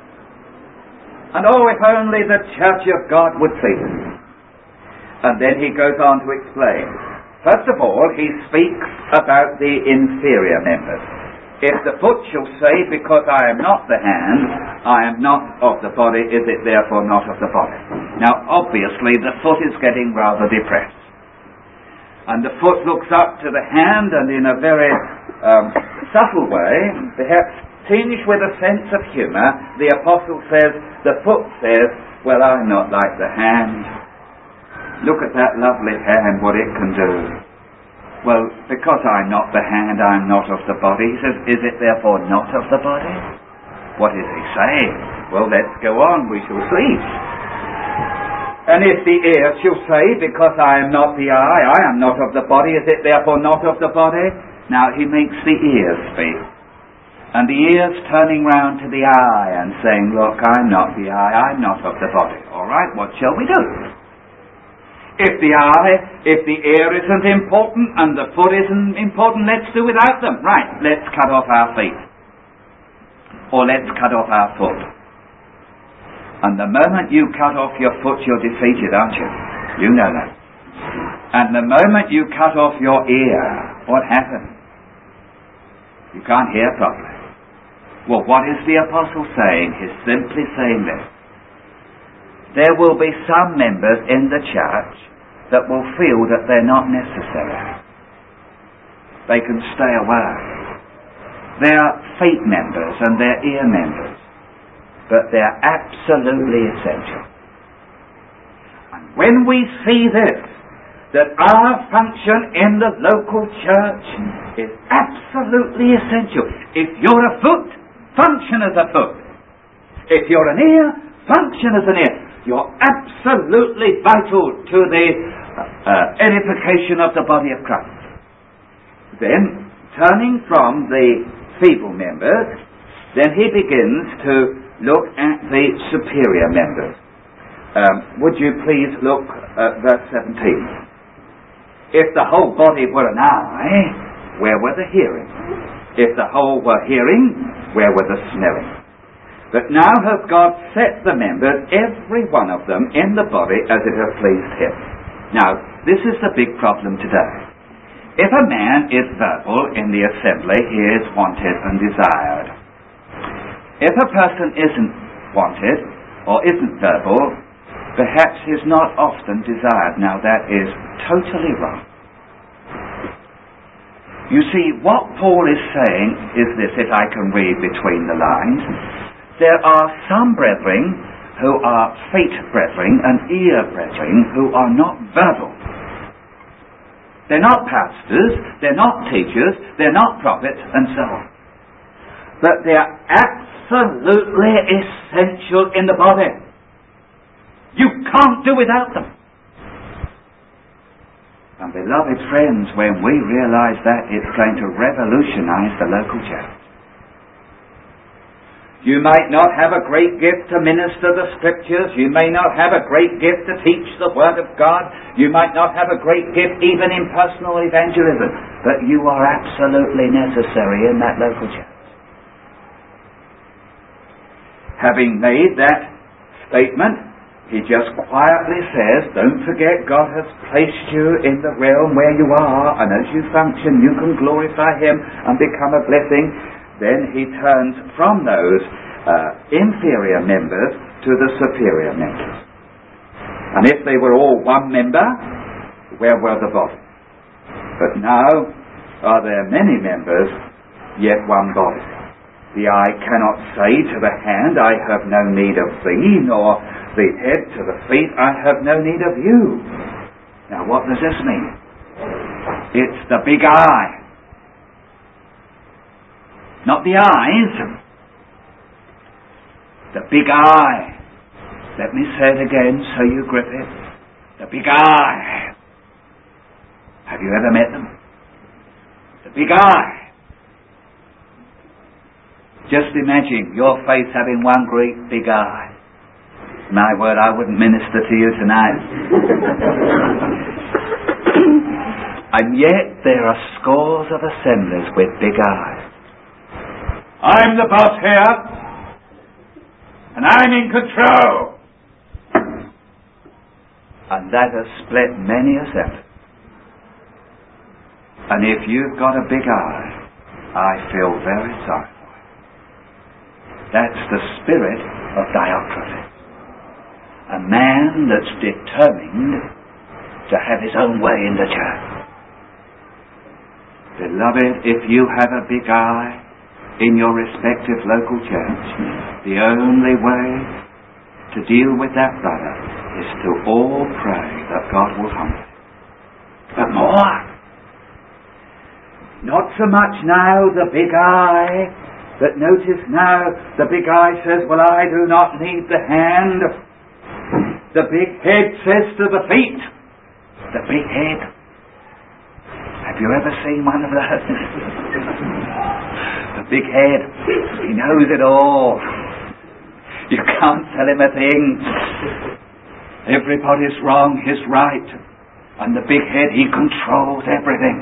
And oh, if only the Church of God would see this. And then he goes on to explain. First of all, he speaks about the inferior members. If the foot shall say, because I am not the hand, I am not of the body, is it therefore not of the body? Now, obviously, the foot is getting rather depressed. And the foot looks up to the hand, and in a very subtle way, perhaps tinged with a sense of humour, the apostle says, the foot says, well, I'm not like the hand. Look at that lovely hand, what it can do. Well, because I'm not the hand, I'm not of the body. He says, is it therefore not of the body? What is he saying? Well, let's go on, we shall see. And if the ear shall say, because I am not the eye, I am not of the body, is it therefore not of the body? Now he makes the ears speak. And the ears turning round to the eye and saying, look, I'm not the eye, I'm not of the body. All right, what shall we do? If the ear isn't important and the foot isn't important, let's do without them. Right, let's cut off our feet. Or let's cut off our foot. And the moment you cut off your foot, you're defeated, aren't you? You know that. And the moment you cut off your ear, what happens? You can't hear properly. Well, what is the apostle saying? He's simply saying this. There will be some members in the church that will feel that they're not necessary. They can stay away. They're feet members and they're ear members, but they're absolutely essential. And when we see this, that our function in the local church is absolutely essential. If you're a foot, function as a foot. If you're an ear, function as an ear. You're absolutely vital to the edification of the body of Christ. Then, turning from the feeble members, then he begins to look at the superior members. Would you please look at verse 17? If the whole body were an eye, where were the hearing? If the whole were hearing, where were the smelling? But now hath God set the members, every one of them, in the body as it hath pleased him. Now, this is the big problem today. If a man is verbal in the assembly, he is wanted and desired. If a person isn't wanted, or isn't verbal, perhaps he is not often desired. Now, that is totally wrong. You see, what Paul is saying is this, if I can read between the lines. There are some brethren who are feet brethren and ear brethren who are not verbal. They're not pastors, they're not teachers, they're not prophets, and so on. But they're absolutely essential in the body. You can't do without them. And beloved friends, when we realize that, it's going to revolutionize the local church. You might not have a great gift to minister the Scriptures. You may not have a great gift to teach the Word of God. You might not have a great gift even in personal evangelism. But you are absolutely necessary in that local church. Having made that statement, he just quietly says, don't forget God has placed you in the realm where you are, and as you function, you can glorify Him and become a blessing. Then he turns from those inferior members to the superior members. And if they were all one member, where were the body? But now are there many members, yet one body. The eye cannot say to the hand, I have no need of thee, nor the head to the feet, I have no need of you. Now what does this mean? It's the big eye. Not the eyes. The big eye. Let me say it again so you grip it. The big eye. Have you ever met them? The big eye. Just imagine your face having one great big eye. My word, I wouldn't minister to you tonight. And yet there are scores of assemblies with big eyes. I'm the boss here, and I'm in control. And that has split many assemblies. And if you've got a big eye, I feel very sorry for you. That's the spirit of Diotrephes. A man that's determined to have his own way in the church. Beloved, if you have a big eye in your respective local church, the only way to deal with that brother is to all pray that God will humble him. But more, not so much now the big eye, but notice now the big eye says, well, I do not need the hand. The big head says to the feet, the big head. Have you ever seen one of those? The big head, he knows it all. You can't tell him a thing. Everybody's wrong, he's right. And the big head, he controls everything.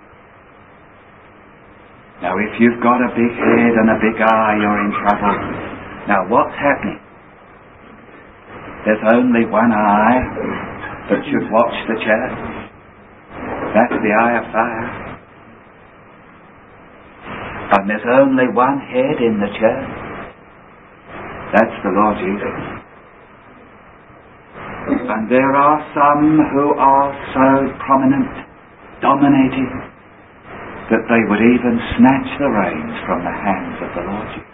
Now if you've got a big head and a big eye, you're in trouble. Now what's happening? There's only one eye that should watch the church. That's the eye of fire. And there's only one head in the church. That's the Lord Jesus. And there are some who are so prominent, dominating, that they would even snatch the reins from the hands of the Lord Jesus.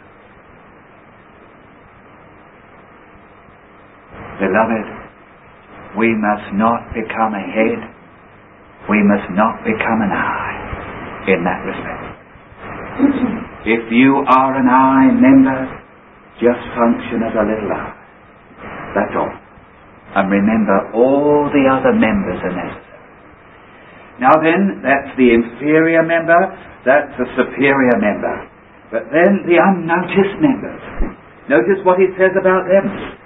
Beloved, we must not become a head. We must not become an eye in that respect. If you are an eye member, just function as a little eye. That's all. And remember, all the other members are necessary. Now then, that's the inferior member, that's the superior member. But then the unnoticed members. Notice what he says about them.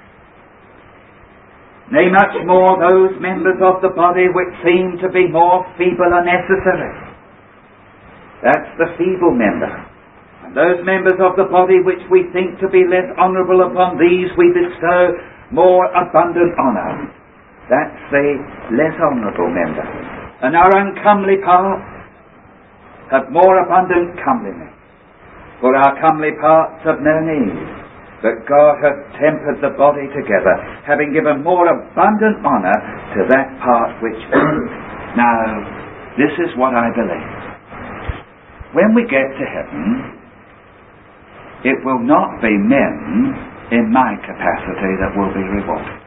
Nay, much more those members of the body which seem to be more feeble are necessary. That's the feeble member. And those members of the body which we think to be less honourable, upon these we bestow more abundant honour. That's the less honourable member. And our uncomely parts have more abundant comeliness. For our comely parts have no need. But God hath tempered the body together, having given more abundant honour to that part which fails. Now, this is what I believe. When we get to heaven, it will not be men in my capacity that will be rewarded.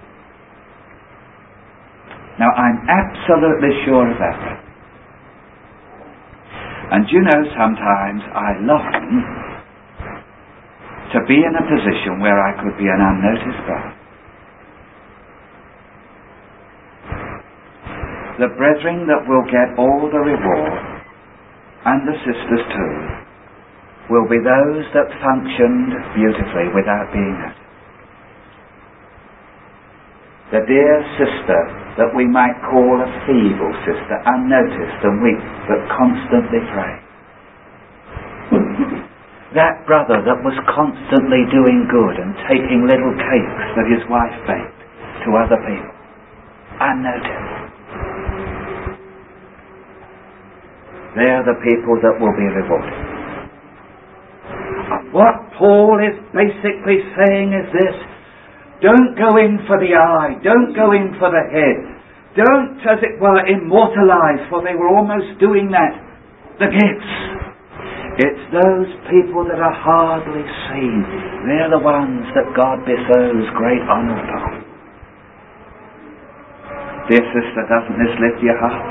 Now, I'm absolutely sure about that. And you know, sometimes I long to be in a position where I could be an unnoticed brother. The brethren that will get all the reward, and the sisters too, will be those that functioned beautifully without being noticed. The dear sister that we might call a feeble sister, unnoticed and weak, but constantly praying. That brother that was constantly doing good and taking little cakes that his wife baked to other people, unnoticed. They're the people that will be rewarded. And what Paul is basically saying is this: don't go in for the eye, don't go in for the head, don't, as it were, immortalize, for they were almost doing that, the gifts. It's those people that are hardly seen. They're the ones that God bestows great honour upon. Dear sister, doesn't this lift your heart?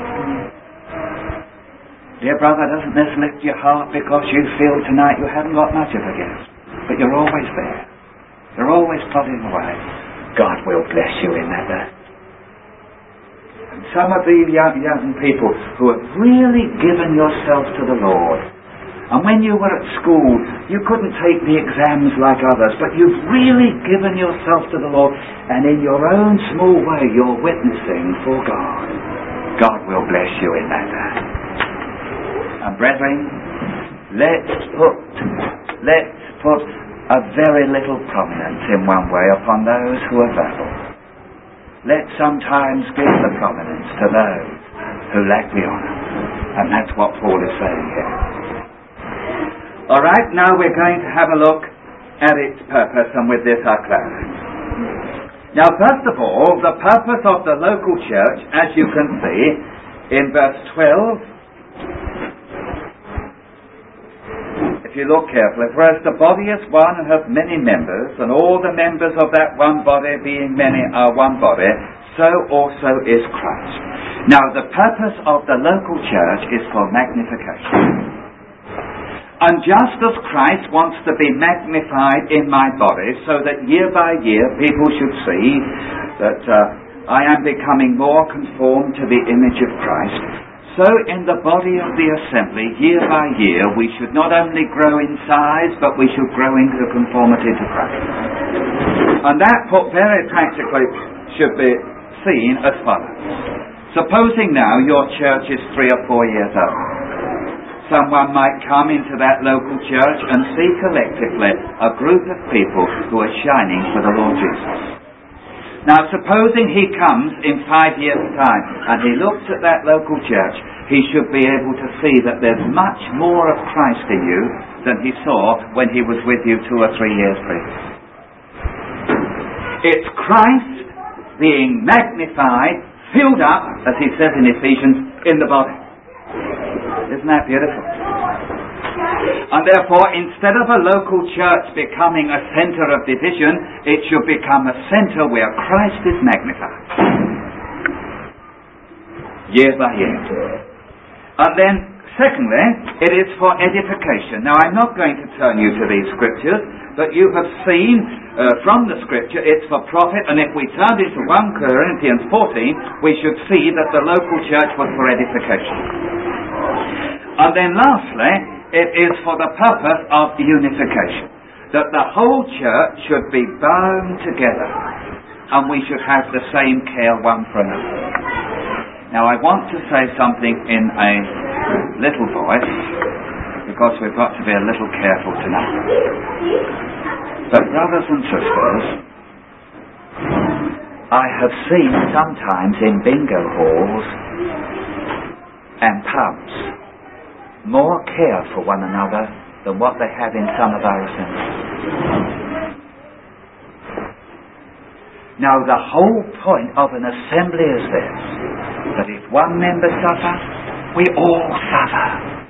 Dear brother, doesn't this lift your heart because you feel tonight you haven't got much of a gift, but you're always there. You're always plodding away. God will bless you in that day. And some of the young people who have really given yourself to the Lord, and when you were at school, you couldn't take the exams like others, but you've really given yourself to the Lord, and in your own small way, you're witnessing for God. God will bless you in that. And brethren, let's put a very little prominence in one way upon those who are verbal. Let's sometimes give the prominence to those who lack the honour. And that's what Paul is saying here. Alright, now we're going to have a look at its purpose, and with this I'll close. Now, first of all, the purpose of the local church, as you can see in verse 12, if you look carefully, whereas the body is one and has many members, and all the members of that one body being many are one body, so also is Christ. Now, the purpose of the local church is for magnification. And just as Christ wants to be magnified in my body, so that year by year people should see that I am becoming more conformed to the image of Christ, so in the body of the assembly, year by year, we should not only grow in size, but we should grow into conformity to Christ. And that, put very practically, should be seen as follows. Supposing now your church is 3 or 4 years old. Someone might come into that local church and see collectively a group of people who are shining for the Lord Jesus. Now, supposing he comes in 5 years' time and he looks at that local church, he should be able to see that there's much more of Christ in you than he saw when he was with you 2 or 3 years previous. It's Christ being magnified, filled up, as he says in Ephesians, in the body. Isn't that beautiful? And therefore, instead of a local church becoming a centre of division, it should become a centre where Christ is magnified. Year by year. And then, secondly, it is for edification. Now, I'm not going to turn you to these scriptures, but you have seen from the scripture it's for profit, and if we turned into 1 Corinthians 14, we should see that the local church was for edification. And then lastly, it is for the purpose of unification. That the whole church should be bound together, and we should have the same care one for another. Now I want to say something in a little voice, because we've got to be a little careful tonight. But brothers and sisters, I have seen sometimes in bingo halls and pubs more care for one another than what they have in some of our assemblies. Now, the whole point of an assembly is this, that if one member suffers, we all suffer.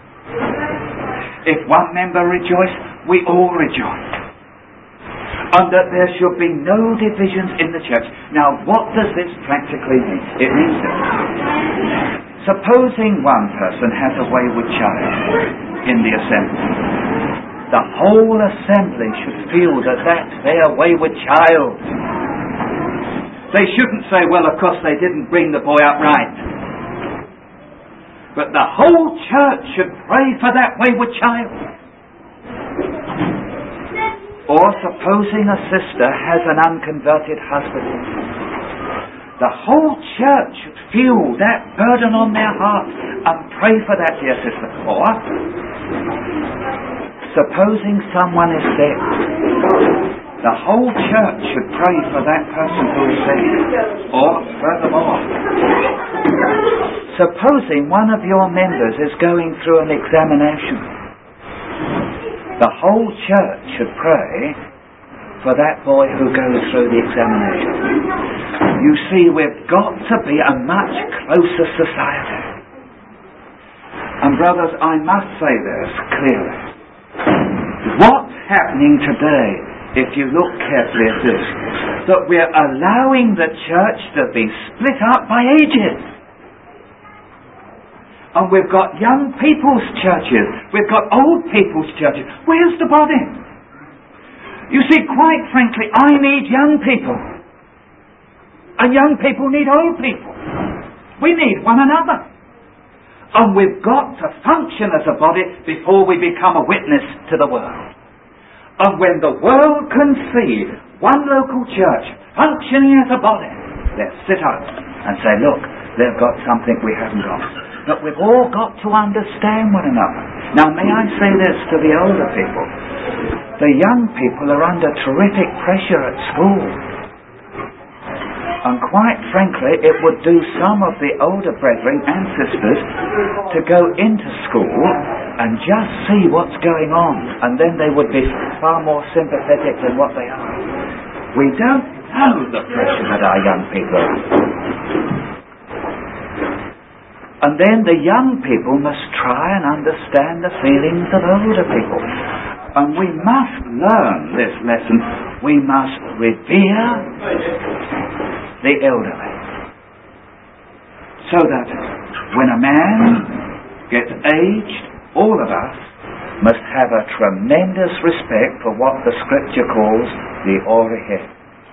If one member rejoices, we all rejoice. And that there should be no divisions in the church. Now, what does this practically mean? It means this. Supposing one person has a wayward child in the assembly, the whole assembly should feel that that's their wayward child. They shouldn't say, well, of course they didn't bring the boy up right. But the whole church should pray for that wayward child. Or supposing a sister has an unconverted husband, the whole church should feel that burden on their heart and pray for that dear sister. Or, supposing someone is sick, the whole church should pray for that person who is sick. Or, furthermore, supposing one of your members is going through an examination, the whole church should pray for that boy who goes through the examination. You see, we've got to be a much closer society. And brothers, I must say this clearly. What's happening today, if you look carefully at this, that we're allowing the church to be split up by ages. And we've got young people's churches. We've got old people's churches. Where's the body? You see, quite frankly, I need young people. And young people need old people. We need one another. And we've got to function as a body before we become a witness to the world. And when the world can see one local church functioning as a body, they'll sit up and say, look, they've got something we haven't got. But we've all got to understand one another. Now, may I say this to the older people? The young people are under terrific pressure at school. And quite frankly, it would do some of the older brethren and sisters to go into school and just see what's going on, and then they would be far more sympathetic than what they are. We don't know the pressure that our young people are under. And then the young people must try and understand the feelings of older people. And we must learn this lesson. We must revere the elderly. So that when a man gets aged, all of us must have a tremendous respect for what the Scripture calls the hoary head.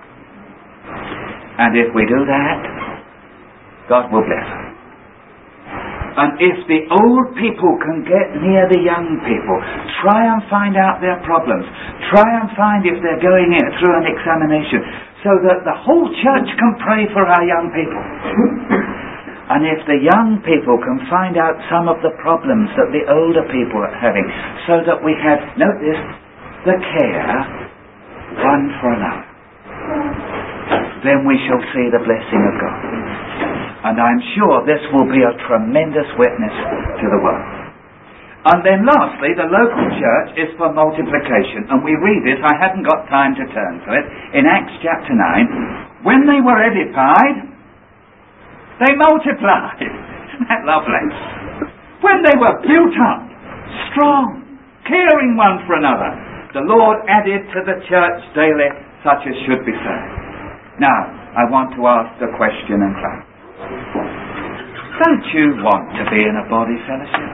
And if we do that, God will bless us. And if the old people can get near the young people, try and find out their problems, try and find if they're going through an examination, so that the whole church can pray for our young people. And if the young people can find out some of the problems that the older people are having, so that we have, note this, the care one for another, then we shall see the blessing of God. And I'm sure this will be a tremendous witness to the world. And then lastly, the local church is for multiplication. And we read this, I hadn't got time to turn to it, in Acts chapter 9. When they were edified, they multiplied. Isn't that lovely? When they were built up, strong, caring one for another, the Lord added to the church daily such as should be saved. Now, I want to ask the question and close. Don't you want to be in a body fellowship?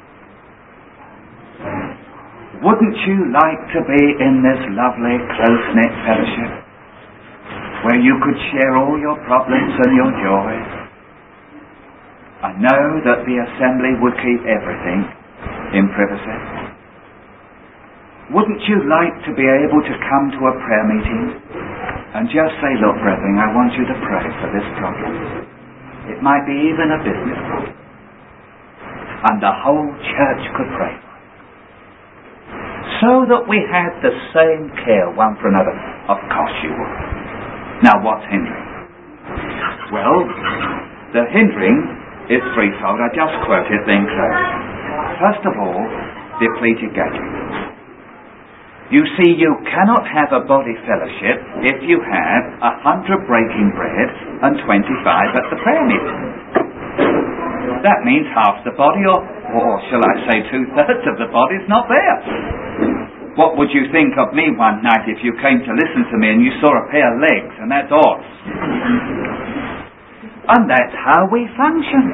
Wouldn't you like to be in this lovely, close-knit fellowship where you could share all your problems and your joys? I know that the assembly would keep everything in privacy. Wouldn't you like to be able to come to a prayer meeting and just say, look, brethren, I want you to pray for this problem. It might be even a business problem. And the whole church could pray for it. So that we had the same care one for another. Of course you would. Now what's hindering? Well, the hindering is threefold. I just quote it, then close. First of all, depleted gathering. You see, you cannot have a body fellowship if you have 100 breaking bread and 25 at the prayer meeting. That means half the body, or shall I say 2/3 of the body, is not there. What would you think of me one night if you came to listen to me and you saw a pair of legs, and that's all? And that's how we function.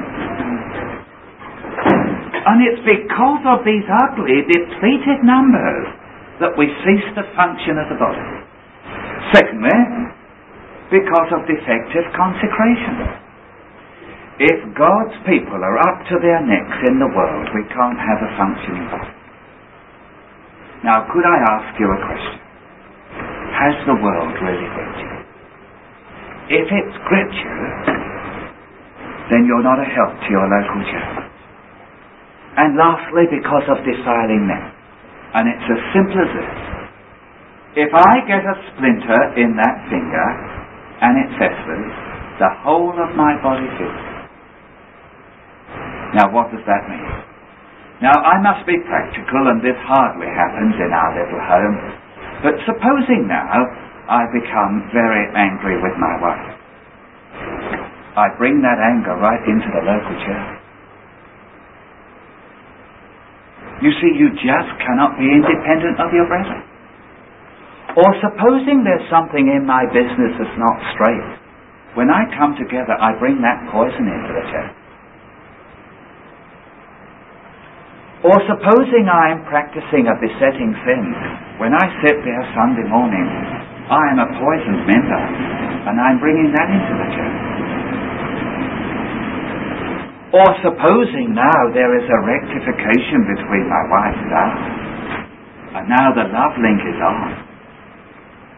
And it's because of these ugly, depleted numbers that we cease to function as a body. Secondly, because of defective consecration. If God's people are up to their necks in the world, we can't have a functioning body. Now, could I ask you a question? Has the world really gripped you? If it's gripped you, then you're not a help to your local church. And lastly, because of defiling men. And it's as simple as this. If I get a splinter in that finger and it festers, the whole of my body feels it. Now what does that mean? Now I must be practical, and this hardly happens in our little home. But supposing now I become very angry with my wife. I bring that anger right into the local church. You see, you just cannot be independent of your brethren. Or supposing there's something in my business that's not straight. When I come together, I bring that poison into the church. Or supposing I am practicing a besetting sin. When I sit there Sunday morning, I am a poisoned member, and I'm bringing that into the church. Or supposing now there is a rectification between my wife and I, and now the love link is on,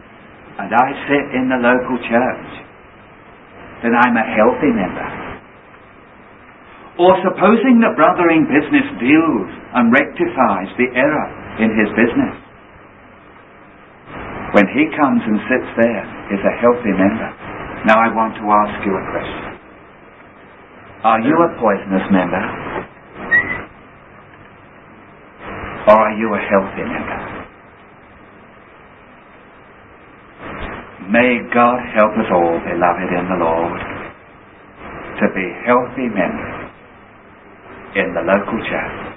and I sit in the local church, then I'm a healthy member. Or supposing that brother in business deals and rectifies the error in his business, when he comes and sits there is a healthy member. Now I want to ask you a question. Are you a poisonous member? Or are you a healthy member? May God help us all, beloved in the Lord, to be healthy members in the local church.